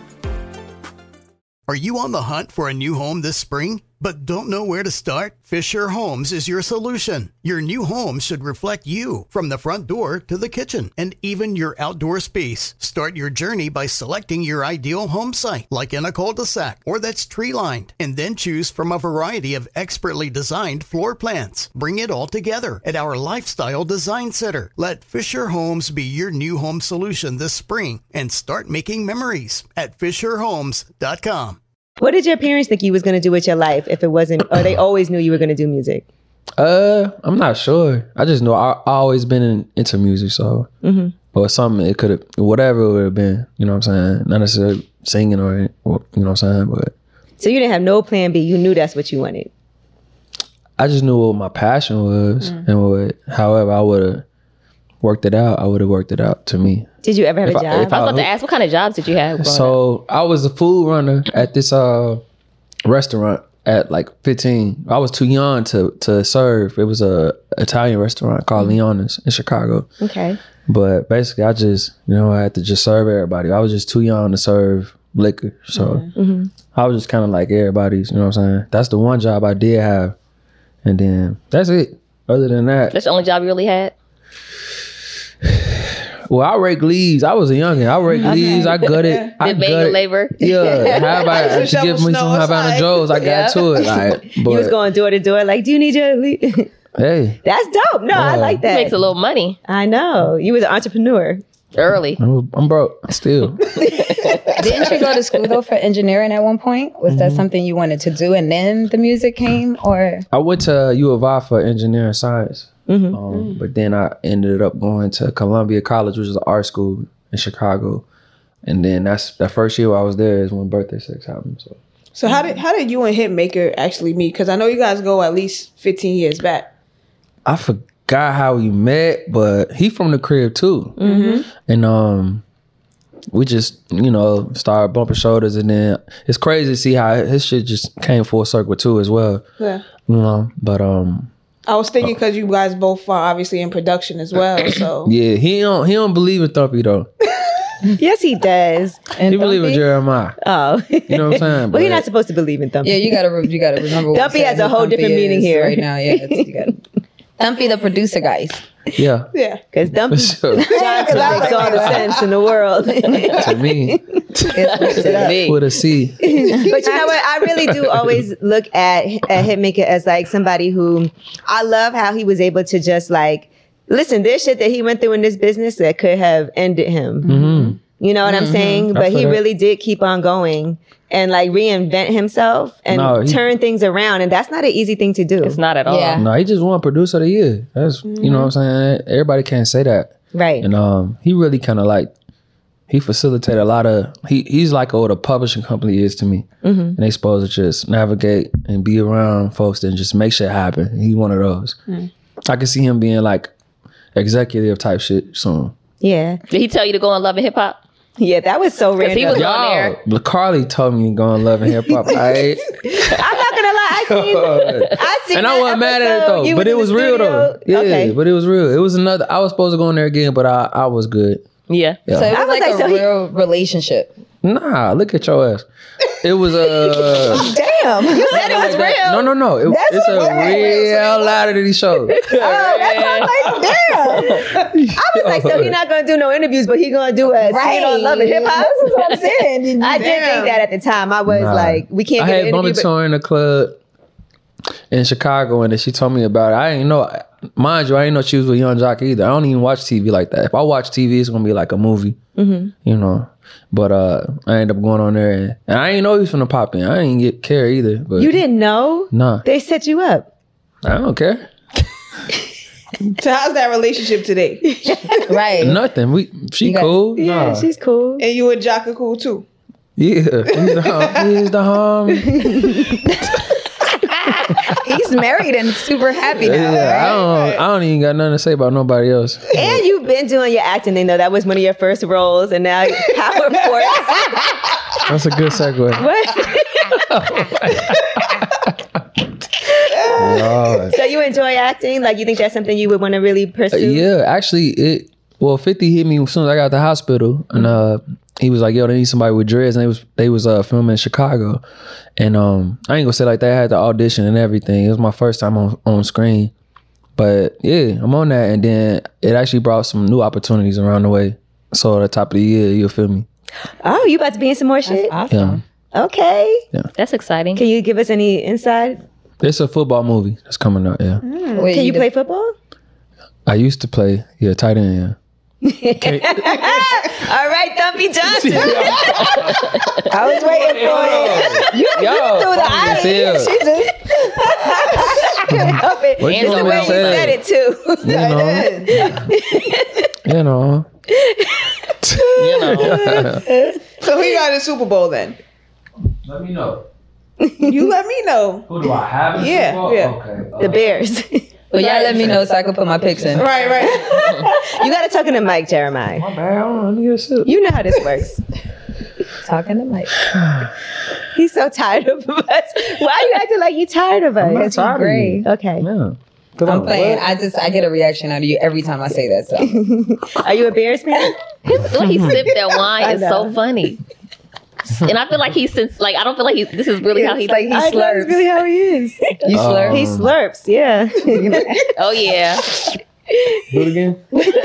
Are you on the hunt for a new home this spring, but don't know where to start? Fisher Homes is your solution. Your new home should reflect you, from the front door to the kitchen and even your outdoor space. Start your journey by selecting your ideal home site, like in a cul-de-sac or that's tree-lined, and then choose from a variety of expertly designed floor plans. Bring it all together at our Lifestyle Design Center. Let Fisher Homes be your new home solution this spring and start making memories at FisherHomes.com. What did your parents think you was going to do with your life if it wasn't, or they always knew you were going to do music? I'm not sure. I just know I always been into music, so or something it could have, whatever it would have been. You know what I'm saying? Not necessarily singing or you know what I'm saying, but. So you didn't have no plan B. You knew that's what you wanted. I just knew what my passion was, and however I would have worked it out, I would have worked it out to me. Did you ever have a job? I was about to ask, what kind of jobs did you have? So I was a food runner at this restaurant, at like 15. I was too young to serve. It was a Italian restaurant called Leona's in Chicago. Okay. But basically, I just, I had to just serve everybody. I was just too young to serve liquor. So I was just kind of like everybody's, you know what I'm saying? That's the one job I did have. And then that's it. Other than that. That's the only job you really had? Well, I rake leaves. I was a youngin'. I rake leaves. I gutted. Did manual labor? Yeah. How about she give me some Havana Joe's? I got to it. Like, you was going door to door like, do you need your leave? Hey. That's dope. No, I like that. Makes a little money. I know. You was an entrepreneur. Early. I'm broke still. Didn't you go to school though for engineering at one point? Was that something you wanted to do and then the music came, or? I went to U of I for engineering science. But then I ended up going to Columbia College, which is an art school in Chicago. And then that's the first year I was there is when Birthday Sex happened. So how did you and Hitmaker actually meet? Because I know you guys go at least 15 years back. I forgot how we met, but he from the crib too. And we just, started bumping shoulders, and then it's crazy to see how his shit just came full circle too as well. Yeah. But I was thinking because you guys both are obviously in production as well, so yeah, he don't believe in Thumpy though. Yes, he does. And he believe in Jeremiah. Oh, you know what I'm saying? Well, you're not supposed to believe in Thumpy. Yeah, you gotta remember. Thumpy has a whole different meaning here right now. Yeah, Thumpy, the producer, guys. Yeah. Because Thumpy Johnson makes all the sense in the world. To me. With a C. But you know what? I really do always look at Hitmaker as like somebody who, I love how he was able to just like, listen, there's shit that he went through in this business that could have ended him. You know what I'm saying? But he really did keep on going and like reinvent himself and turn things around. And that's not an easy thing to do. It's not at all. Yeah. No, he just won Producer of the Year. That's, you know what I'm saying? Everybody can't say that. Right. And he really kind of like, he facilitated a lot of, he's like what a publishing company is to me. And they supposed to just navigate and be around folks and just make shit happen. He one of those. I can see him being like executive type shit soon. Yeah. Did he tell you to go on Love and Hip Hop? Yeah, that was so random. He was on there. LaCarly told me to go on Love and Hip Hop. I'm not gonna lie, I seen and I wasn't mad at it though. But it was real though. Yeah, but it was real. It was another. I was supposed to go in there again, but I was good. Yeah. So it was like a real relationship. Nah, look at your ass. It was damn. You said it was real. No. It's a real reality show. That's what I'm like, damn. I was like, so he's not gonna do no interviews, but he's gonna do a scene on Love and Hip Hop. That's what I'm saying. I did think that at the time. I was like, we can't get an interview. I had Bumba Tour in the club in Chicago, and then she told me about it. I didn't know. Mind you, I didn't know she was with Young Jock either. I don't even watch TV like that. If I watch TV, it's gonna be like a movie, you know. But I ended up going on there, and I didn't know he was finna pop in. I didn't care either. But you didn't know? Nah. They set you up. I don't care. So how's that relationship today? Right. Nothing. She cool. Yeah, nah. She's cool. And you and Jock are cool too. Yeah, he's the home. He's married and super happy now. Yeah, right? I don't even got nothing to say about nobody else. And you've been doing your acting thing though. That was one of your first roles, and now Power Force. That's a good segue. What? So you enjoy acting? Like you think that's something you would want to really pursue? Yeah, actually, 50 hit me as soon as I got out the hospital, and he was like, "Yo, they need somebody with dreads," and they was filming in Chicago, and I ain't gonna say like that. I had the audition and everything. It was my first time on screen, but yeah, I'm on that, and then it actually brought some new opportunities around the way. So at the top of the year, you'll feel me. Oh, you about to be in some more shit? That's awesome. Yeah. Okay. Yeah. That's exciting. Can you give us any insight? It's a football movie that's coming out. Yeah. Can you play football? I used to play tight end. Yeah. All right, Thumpy Johnson. I was waiting for it. You threw the eye. She just couldn't help it. What It's the way you said it too. You know. So who you got in the Super Bowl then? Let me know. You let me know. Who do I have in the Yeah, Super Bowl? yeah. The Bears. Well, y'all let me know so I can put my picks in. Right. You got to talk in the mic, Jeremiah. My bad. Let me get a sip. You know how this works. Talking to Mike. He's so tired of us. Why are you acting like you tired of us? I'm not tired of you. Okay. Yeah. I'm playing. I get a reaction out of you every time I say that. So, are you embarrassed, man? When he sipped that wine, it's so funny. And I feel like I don't feel like this is really how he like he slurps. That's really how he is. You slurp? He slurps, yeah. Oh yeah. Do it again.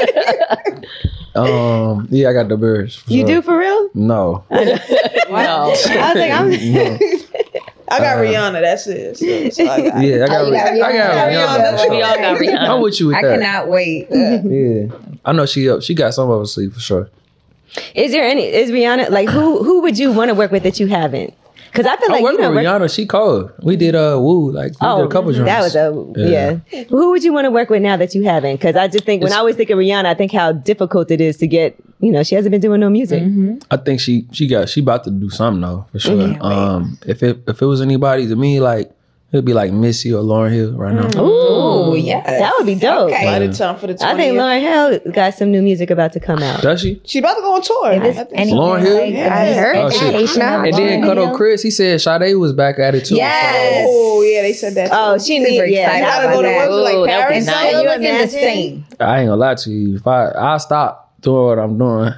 Yeah, I got the Bears. You do for real? No. No. I was like, I got Rihanna. That's it. So I got Rihanna. We all got Rihanna. I'm with you with that. I cannot wait. Yeah, I know she up. She got some of us sleep for sure. Is Rihanna like who would you want to work with that you haven't? Because I feel like with Rihanna, she cold. We did Woo, like we did a couple joints. That was yeah. Who would you want to work with now that you haven't? Because I just think when I always think of Rihanna, I think how difficult it is to get. She hasn't been doing no music. Mm-hmm. I think she about to do something though for sure. If it was anybody to me, like it'd be like Missy or Lauryn Hill right now. Ooh, yeah, that would be dope. Okay. By the time for the 20th. I think Lauryn Hill got some new music about to come out. Does she? She about to go on tour. Lauryn Hill? I heard. Oh, shit. And then Cuddle Chris, he said Sade was back at it too. Yes. Oh yeah, they said that. Oh, she needs. Yeah, gotta go to work like Paris. And so you looking the same. I ain't gonna lie to you. If I stop doing what I'm doing.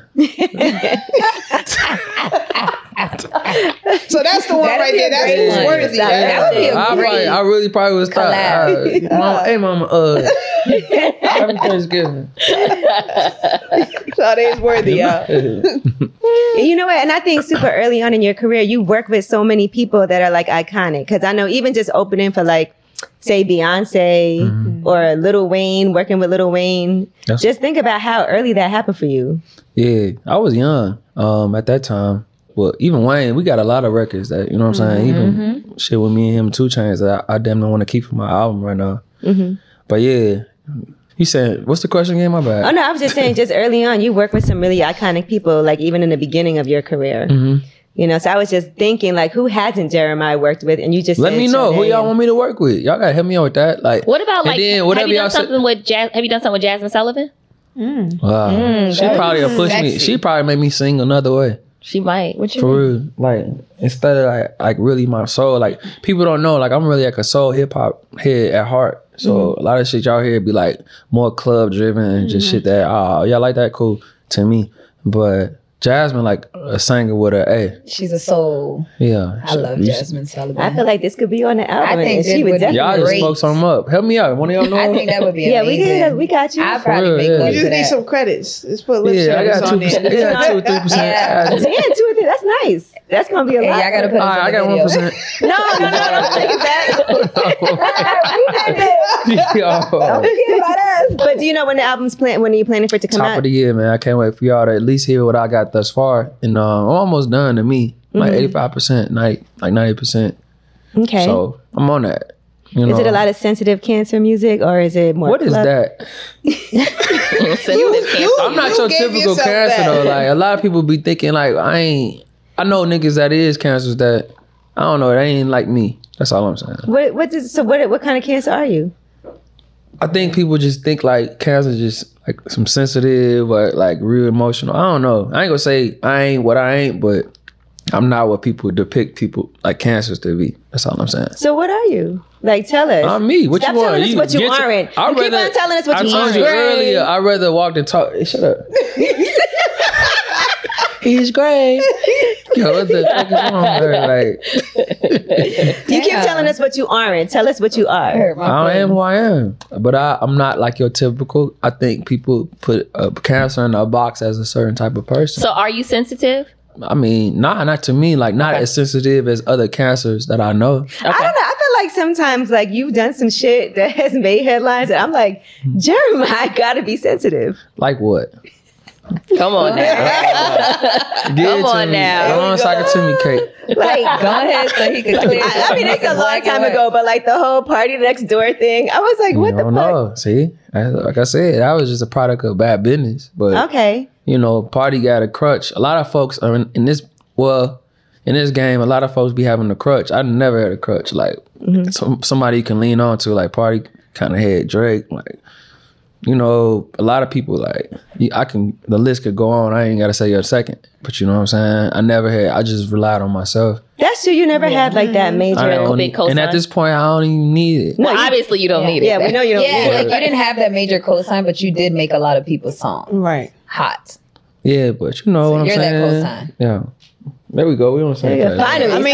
So that's the one right there. That's worthy. I really probably would stop. Hey, mama, happy Thanksgiving. Sade's worthy, y'all. You know what? And I think super early on in your career, you work with so many people that are like iconic. Because I know even just opening for like, say Beyonce or Lil Wayne, working with Lil Wayne. Just think about how early that happened for you. Yeah, I was young at that time. Well, even Wayne, we got a lot of records that, you know what I'm saying? Even shit with me and him, 2 Chainz, that I damn near want to keep for my album right now. But yeah, you said, what's the question again? My bad. Oh, no, I was just saying, just early on, you work with some really iconic people, like even in the beginning of your career. So I was just thinking, like, who hasn't Jeremiah worked with? And you just let me know who y'all want me to work with. Y'all gotta help me out with that. Like, what about like? Then, have you done something with Jasmine Sullivan? Wow, she probably will push me. She probably make me sing another way. She might. What you for real? Like instead of like really my soul. Like people don't know. Like I'm really like a soul hip hop head at heart. So a lot of shit y'all hear be like more club driven and just shit that y'all like that cool to me. But Jasmine like a singer with a A. She's a soul. Yeah. I love Jasmine Sullivan. I feel like this could be on the album. I think she would definitely. Y'all just smoke something up. Help me out. One of y'all know. I think that would be amazing. Yeah, we got you. I probably make love You just to need that. some credits. Let's put lip service on there. Yeah, 2 or 3%. Yeah, 2 or 3. That's nice. That's gonna be a lot. I gotta put. I got 1%. No, don't take it back. Don't forget about us. But do you know when the album's when are you planning for it to come out? Top of the year, man. I can't wait for y'all to at least hear what I got thus far. And I'm almost done to me. Like 85%, like 90%. Okay. So I'm on that. Is it a lot of sensitive cancer music or is it more? What is that? I'm not your typical cancer though. Like a lot of people be thinking like I know niggas that is cancers that I don't know. They ain't like me. That's all I'm saying. What kind of cancer are you? I think people just think like cancer is just like some sensitive or like real emotional. I don't know. I ain't gonna say I ain't what I ain't, but I'm not what people depict people like cancers to be. That's all I'm saying. So what are you? Like tell us. I'm me. What Stop you want? telling us what you aren't. You keep on telling us what you aren't. I told you earlier, I'd rather walk than talk. Hey, shut up. He's great. Yo, what the fuck is wrong with her? Like, you keep telling us what you aren't. Tell us what you are. I am who I am. But I'm not like your typical. I think people put cancer in a box as a certain type of person. So are you sensitive? I mean, not to me. Like, not as sensitive as other cancers that I know. Okay. I don't know. I feel like sometimes, like, you've done some shit that has made headlines, and I'm like, Jeremiah gotta be sensitive. Like what? Come on now. Come on now. Go on, sock it to me, Kate. Like, go ahead so he can clear. I mean, it's a long time ago, but like the whole party next door thing, I was like, what the fuck? No, see, like I said, that was just a product of bad business. But okay, party got a crutch. A lot of folks are in this game. A lot of folks be having a crutch. I never had a crutch. Like somebody you can lean on to. Like party kind of had Drake. Like you know, a lot of people like, the list could go on. I ain't got to say a second, but you know what I'm saying? I just relied on myself. That's true. You never had like that major big cosign. And at this point, I don't even need it. No, obviously you don't need it. Yeah, we know you don't need it. Like you didn't have that major cosign, but you did make a lot of people's songs. Right. Hot. Yeah, but you know what I'm saying? You're that cosign. Yeah. There we go. We on the same page. Finally, I mean,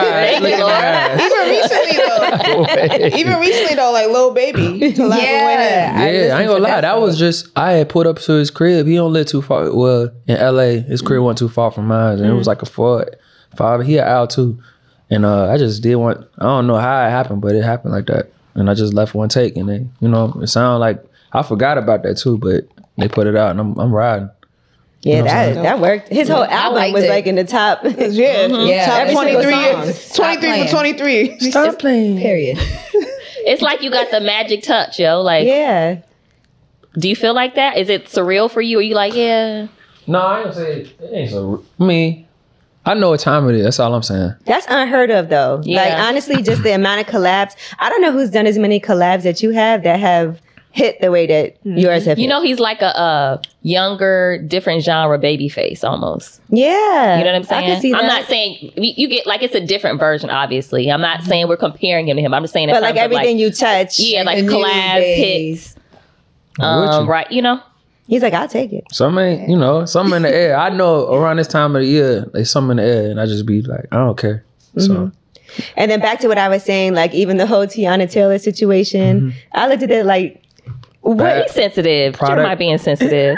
even recently though, like Lil Baby. I ain't gonna lie. That was just, I had put up to his crib. He don't live too far. Well, in LA, his crib wasn't too far from mine, and it was like a 4-5. He had out too, and I just did one. I don't know how it happened, but it happened like that, and I just left one take, and they, you know, it sounded like I forgot about that too, but they put it out, and I'm riding. Yeah, you know that worked. His whole album was like in the top. Top 23 for 23. Stop playing. Period. It's like you got the magic touch, yo. Like, yeah. Do you feel like that? Is it surreal for you? Or you like, yeah? No, I ain't say it ain't surreal. I mean, I know what time it is. That's all I'm saying. That's unheard of, though. Yeah. Like, honestly, just the amount of collabs. I don't know who's done as many collabs that you have that have hit the way that yours have hit. You know, he's like a younger, different genre Babyface almost. Yeah. You know what I'm saying? I can see that. I'm not saying you get like it's a different version, obviously. I'm not saying we're comparing him to him. I'm just saying but like everything you touch. Yeah, like collabs, hits. Right, you know? He's like, I'll take it. Something in the air. I know around this time of the year, there's something in the air, and I just be like, I don't care. So. And then back to what I was saying, like even the whole Tiana Taylor situation, I looked at it like, what is sensitive? You might be insensitive.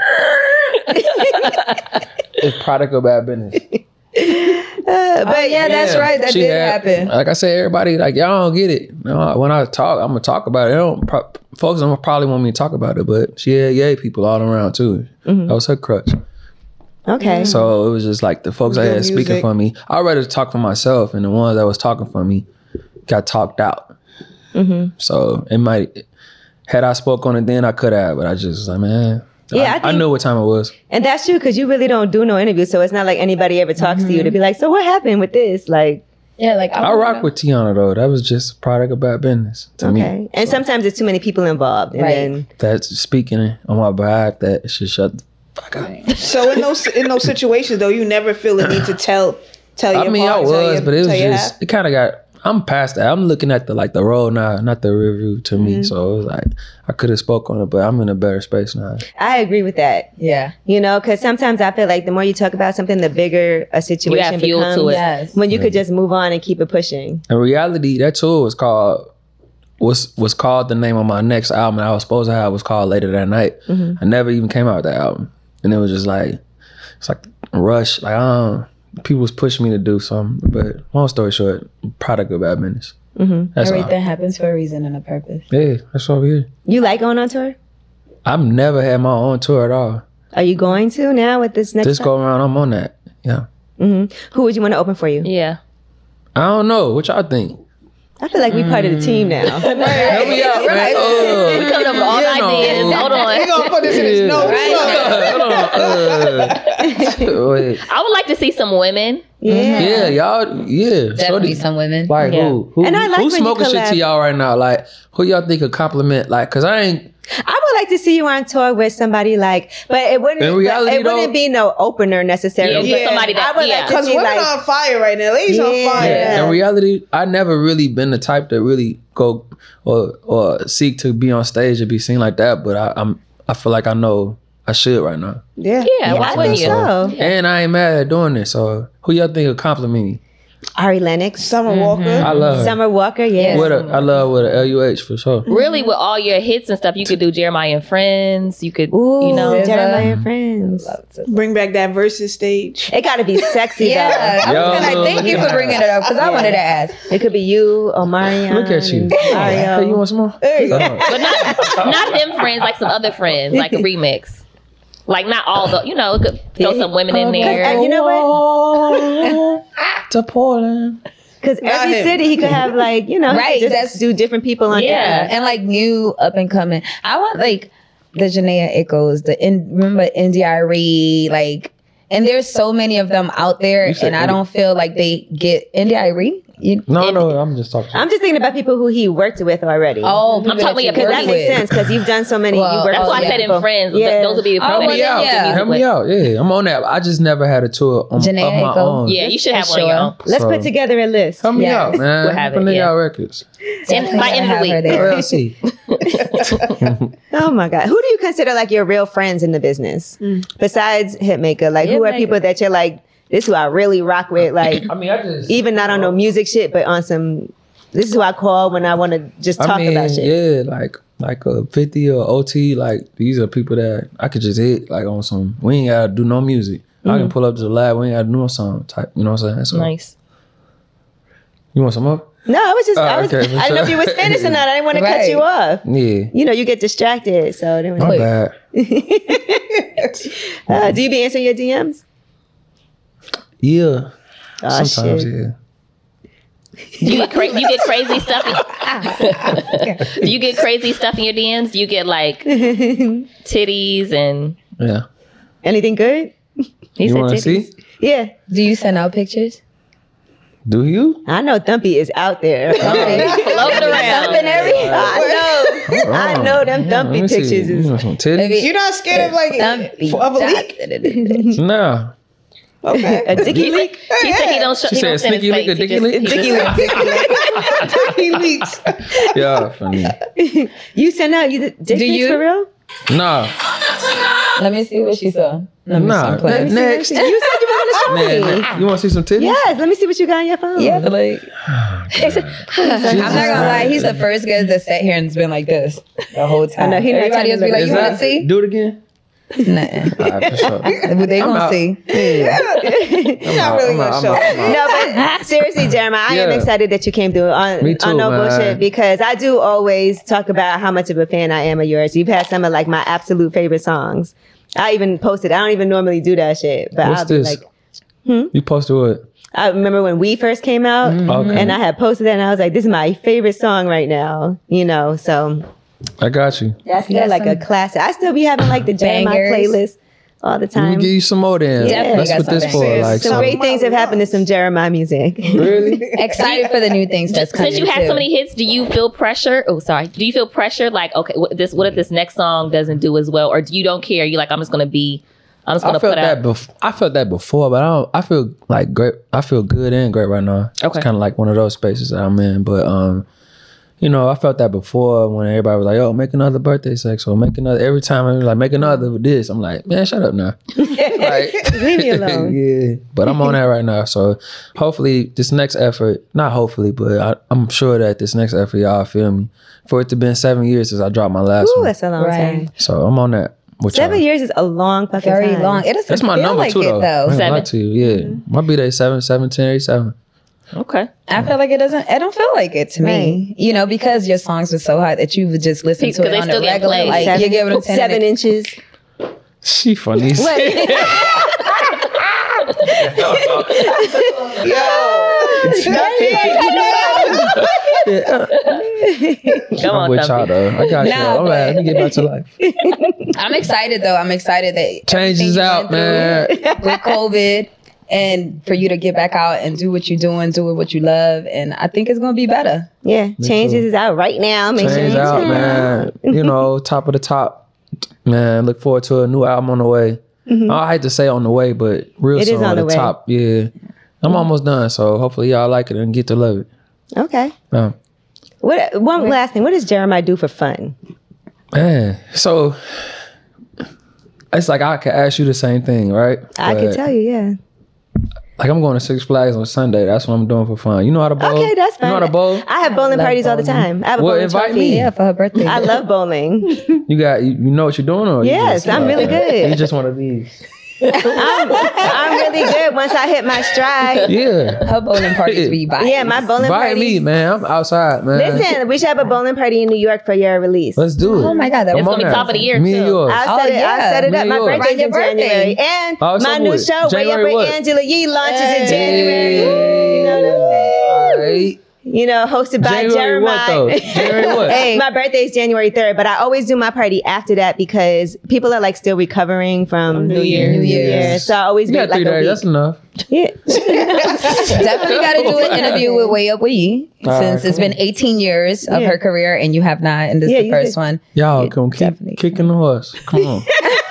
It's product of bad business. But that's right. That did happen. Like I said, everybody, like, y'all don't get it. No, when I talk, I'm going to talk about it. Folks don't probably want me to talk about it, but she had yay people all around too. That was her crutch. Okay. So it was just like the folks I had speaking for me. I'd rather talk for myself, and the ones that was talking for me got talked out. So it might... Had I spoke on it then, I could have, but I just was like, man, I knew what time it was. And that's true, because you really don't do no interviews, so it's not like anybody ever talks to you to be like, so what happened with this? Like, yeah, like I rock with Tiana though. That was just a product of bad business to me. And sometimes there's too many people involved, and then that's speaking on my behalf. That should shut the fuck up. So in those situations though, you never feel the need to tell your I mean, I was, but it was just it kind of got. I'm past that. I'm looking at the road now, not the review to me. So it was like I could have spoke on it, but I'm in a better space now. I agree with that. Yeah, you know, because sometimes I feel like the more you talk about something, the bigger a situation becomes. To it. Yes. When you could just move on and keep it pushing. In reality, that tour was called the name of my next album that I was supposed to have was called Later That Night. I never even came out with that album, and it was just like it's like a rush. Like people was pushing me to do something, but long story short, product of bad business. Everything happens for a reason and a purpose. Yeah, that's why we're here. You like going on tour? I've never had my own tour at all. Are you going to now with this next? This go around, I'm on that. Yeah. Who would you want to open for you? Yeah. I don't know. What y'all think? I feel like we part of the team now. Help me out, man. We coming up with all ideas. Hold on. We're going to put this in his notes. Wait. I would like to see some women. Yeah, y'all. Yeah, definitely some women. Like who? And I like who's when smoking shit to y'all right now? Like who y'all think a compliment? Like, cause I would like to see you on tour with somebody like, but it wouldn't. In reality, it wouldn't be no opener necessarily. Yeah, somebody that. I would like to see women like, on fire right now. Ladies on fire. In reality, I never really been the type to really go or seek to be on stage and be seen like that. But I feel like I know I should right now. Yeah. Why wouldn't you? So. And I ain't mad at doing this. So who y'all think would compliment me? Ari Lennox, Summer Walker. I love her. Summer Walker, yeah. I love with a LUH for sure. Really, with all your hits and stuff, you could do Jeremiah and Friends. You could, Jeremiah and Friends. Bring back that versus stage. It got to be sexy though. I was gonna thank you for bringing it up because I wanted to ask. It could be you, Omarion. Look at you. Hey, you want some more? But not them friends, like some other friends, like a remix. Like not all the, it could throw some women in there. You know what? To Portland. Because every city he could have like, right? Just do different people on there. And like new up and coming. I want like the Janaea Echoes, remember India.Arie, like, and there's so many of them out there, and I don't feel like they get India.Arie. No, I'm just talking. I'm just thinking about people who he worked with already. Oh, I'm talking about because that makes sense because you've done so many. That's why I said in Friends. Those would be the people. Help me out. Yeah, I'm on that. I just never had a tour of my own. Yeah, you should have one of your own. Let's put together a list. Help me out, man. We'll have it. Put out records. And by end of the week. Oh my God. Who do you consider like your real friends in the business? Besides Hitmaker? Like who are people that you're like, this is who I really rock with? Like, I mean, I just even not on no music shit, but on some. This is who I call when I want to just talk about shit. Yeah, like a 50 or OT. Like these are people that I could just hit like on some. We ain't gotta do no music. I can pull up to the lab. We ain't gotta do no song type. You know what I'm saying? So, nice. You want some more? No, I didn't know if you were finished or not. I didn't want to cut you off. Yeah. You know, you get distracted, so it was my bad. Do you be answering your DMs? Yeah. Oh, sometimes, shit. yeah. You get crazy stuff. Do you get crazy stuff in your DMs? Do you get like titties and anything good? You want to see? Yeah. Do you send out pictures? Do you? I know Thumpy is out there. Floating around. I know them Thumpy pictures. You know some titties? You're not scared of like of a leak? No. Okay. A dicky leak? He said he don't show. She said sneaky leak or dicky leak? Dicky leaks. Yeah, funny. You send out dick pics for real? Nah. Let me see what she saw. Next. You said you were going to show me. You want to see some titties? Yes, let me see what you got on your phone. Yeah, like I'm not gonna lie, he's the first guy that sat here and's been like this the whole time. Everybody else be like, you want to see? Do it again. Nah. For sure. They gonna see. You're not really gonna show. No, but seriously, Jeremiah, I am excited that you came through on No Bullshit because I do always talk about how much of a fan I am of yours. You've had some of like my absolute favorite songs. I even posted. I don't even normally do that shit, but What's I'll be this? like, You posted what? I remember when we first came out, and I had posted that, and I was like, "This is my favorite song right now." You know, so. I got you. That's still like a classic. I still be having like the Jeremiah playlist all the time. Let me give you some more then. Yeah, that's what this for. Like some great things have happened to some Jeremiah music. Really? Excited for the new things that's coming. Since you had so many hits, do you feel pressure? Oh, sorry. Do you feel pressure? Like, okay, what if this next song doesn't do as well, or do you don't care? You like, I'm just gonna put out. I felt that before, but I feel like great. I feel good and great right now. Okay. It's kind of like one of those spaces that I'm in, but you know, I felt that before when everybody was like, "Oh, make another birthday sex," or make another. Every time I'm like, "Make another with this," I'm like, "Man, shut up now." Like, leave me alone. Yeah, but I'm on that right now. So hopefully, this next effort, not hopefully, but I'm sure that this next effort, y'all feel me. For it to been 7 years since I dropped my last one. That's a long time. So I'm on that. 7 years is a long fucking time. Very long. It doesn't That's my feel number like too, it, though. 7. To you. Yeah, my B-Day 7, 10, 87. Okay. I feel like it don't feel like it to me. You know, because your songs were so hot that you would just listen to it on a regular. Like you give it a 10 7 inches. She funny. Come on, with y'all though. I got y'all. Let me get back to life. I'm excited though. I'm excited that changes out, man. With COVID. And for you to get back out and do what you're doing, do what you love. And I think it's going to be better. Yeah. Changes is out right now. Make sure Changes out, man. You know, top of the top. Man, look forward to a new album on the way. I hate to say on the way, but real soon on the top. Yeah. I'm almost done. So hopefully y'all like it and get to love it. Okay. One last thing. What does Jeremiah do for fun? Man, so it's like I could ask you the same thing, right? I can tell you, yeah. Like I'm going to Six Flags on Sunday. That's what I'm doing for fun. You know how to bowl? Okay, that's fine. You know how to bowl? I have bowling parties all the time. I have a bowling invite trophy. me. Yeah, for her birthday. I love bowling. You know what you're doing, or yes, I'm really good. You just one of these. I'm really good once I hit my stride. Yeah. Her bowling parties be by. Yeah, my bowling parties. Me, man. I'm outside, man. Listen, we should have a bowling party in New York for your release. Let's do it. Oh my God, it's gonna be top of the year Me too. and yours. I'll set it up. My birthday's in January, and my new show, Way Up with Angela Yee, launches in January. You know what I'm saying? All right. Hosted by January what, though? January what? Hey, my birthday is January 3rd, but I always do my party after that because people are like still recovering from New Year's. So I always you got like 3 days. That's enough. Yeah. Definitely got to do an interview with Way Up With Yee since it's been 18 years of her career and you have not, and this is the first one. Y'all come keep kicking the horse. Come on.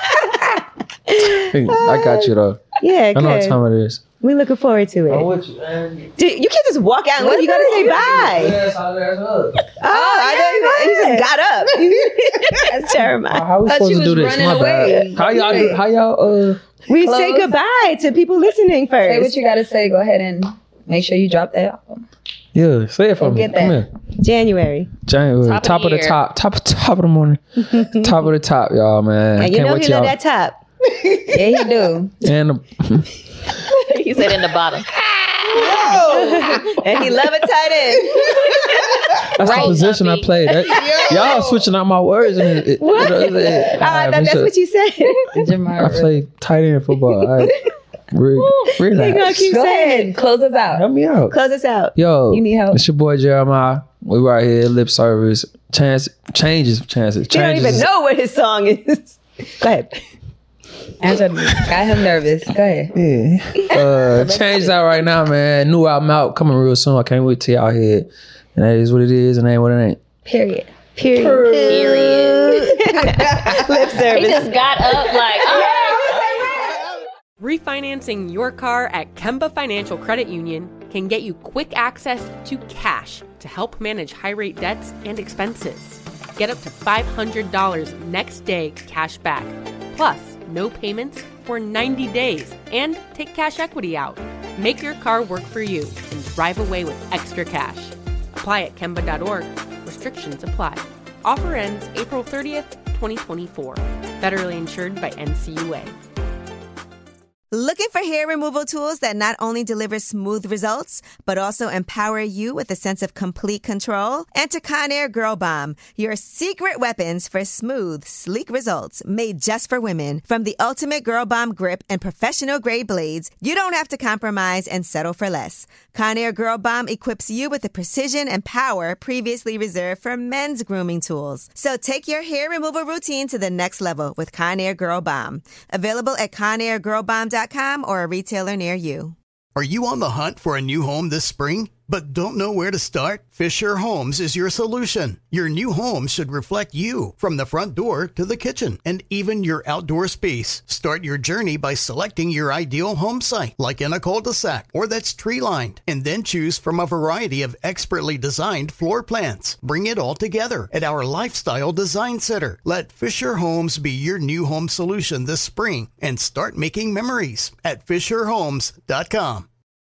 I got you though. Yeah, I know what time it is. We looking forward to it. I'm with you, man. Dude, you can't just walk out and leave. You gotta say bye. He just got up. That's terrifying. How we supposed to do this? My bad. How y'all we say goodbye to people listening first. Say what you gotta say. Go ahead and make sure you drop that album. Yeah, say it for me. Get that. Come here. January. Top of the top. Top of the morning. Top of the top, y'all, man. And you know he love that top. Yeah, he do. And he said in the bottom. And he love a tight end. That's the position I played. Y'all switching out my words. That's what you said. I play tight end football. Relax. He gonna keep saying. Close us out. Help me out. Close us out. Yo, you need help. It's your boy Jeremiah. We right here. Lip service. Changes. You don't even know what his song is. Go ahead. Angela got him nervous. Go ahead. Yeah. Change that right now, man. New album out coming real soon. I can't wait till y'all hear it. And that is what it is and ain't what it ain't. Period. Lip service. He just got up like, Refinancing your car at Kemba Financial Credit Union can get you quick access to cash to help manage high-rate debts and expenses. Get up to $500 next day cash back. Plus, no payments for 90 days and take cash equity out. Make your car work for you and drive away with extra cash. Apply at Kemba.org. Restrictions apply. Offer ends April 30th, 2024. Federally insured by NCUA. Looking for hair removal tools that not only deliver smooth results, but also empower you with a sense of complete control? Enter Conair Girl Bomb, your secret weapons for smooth, sleek results made just for women. From the ultimate Girl Bomb grip and professional grade blades, you don't have to compromise and settle for less. Conair Girl Bomb equips you with the precision and power previously reserved for men's grooming tools. So take your hair removal routine to the next level with Conair Girl Bomb. Available at ConairGirlBomb.com or a retailer near you. Are you on the hunt for a new home this spring, but don't know where to start? Fisher Homes is your solution. Your new home should reflect you, from the front door to the kitchen, and even your outdoor space. Start your journey by selecting your ideal home site, like in a cul-de-sac or that's tree-lined, and then choose from a variety of expertly designed floor plans. Bring it all together at our Lifestyle Design Center. Let Fisher Homes be your new home solution this spring and start making memories at FisherHomes.com.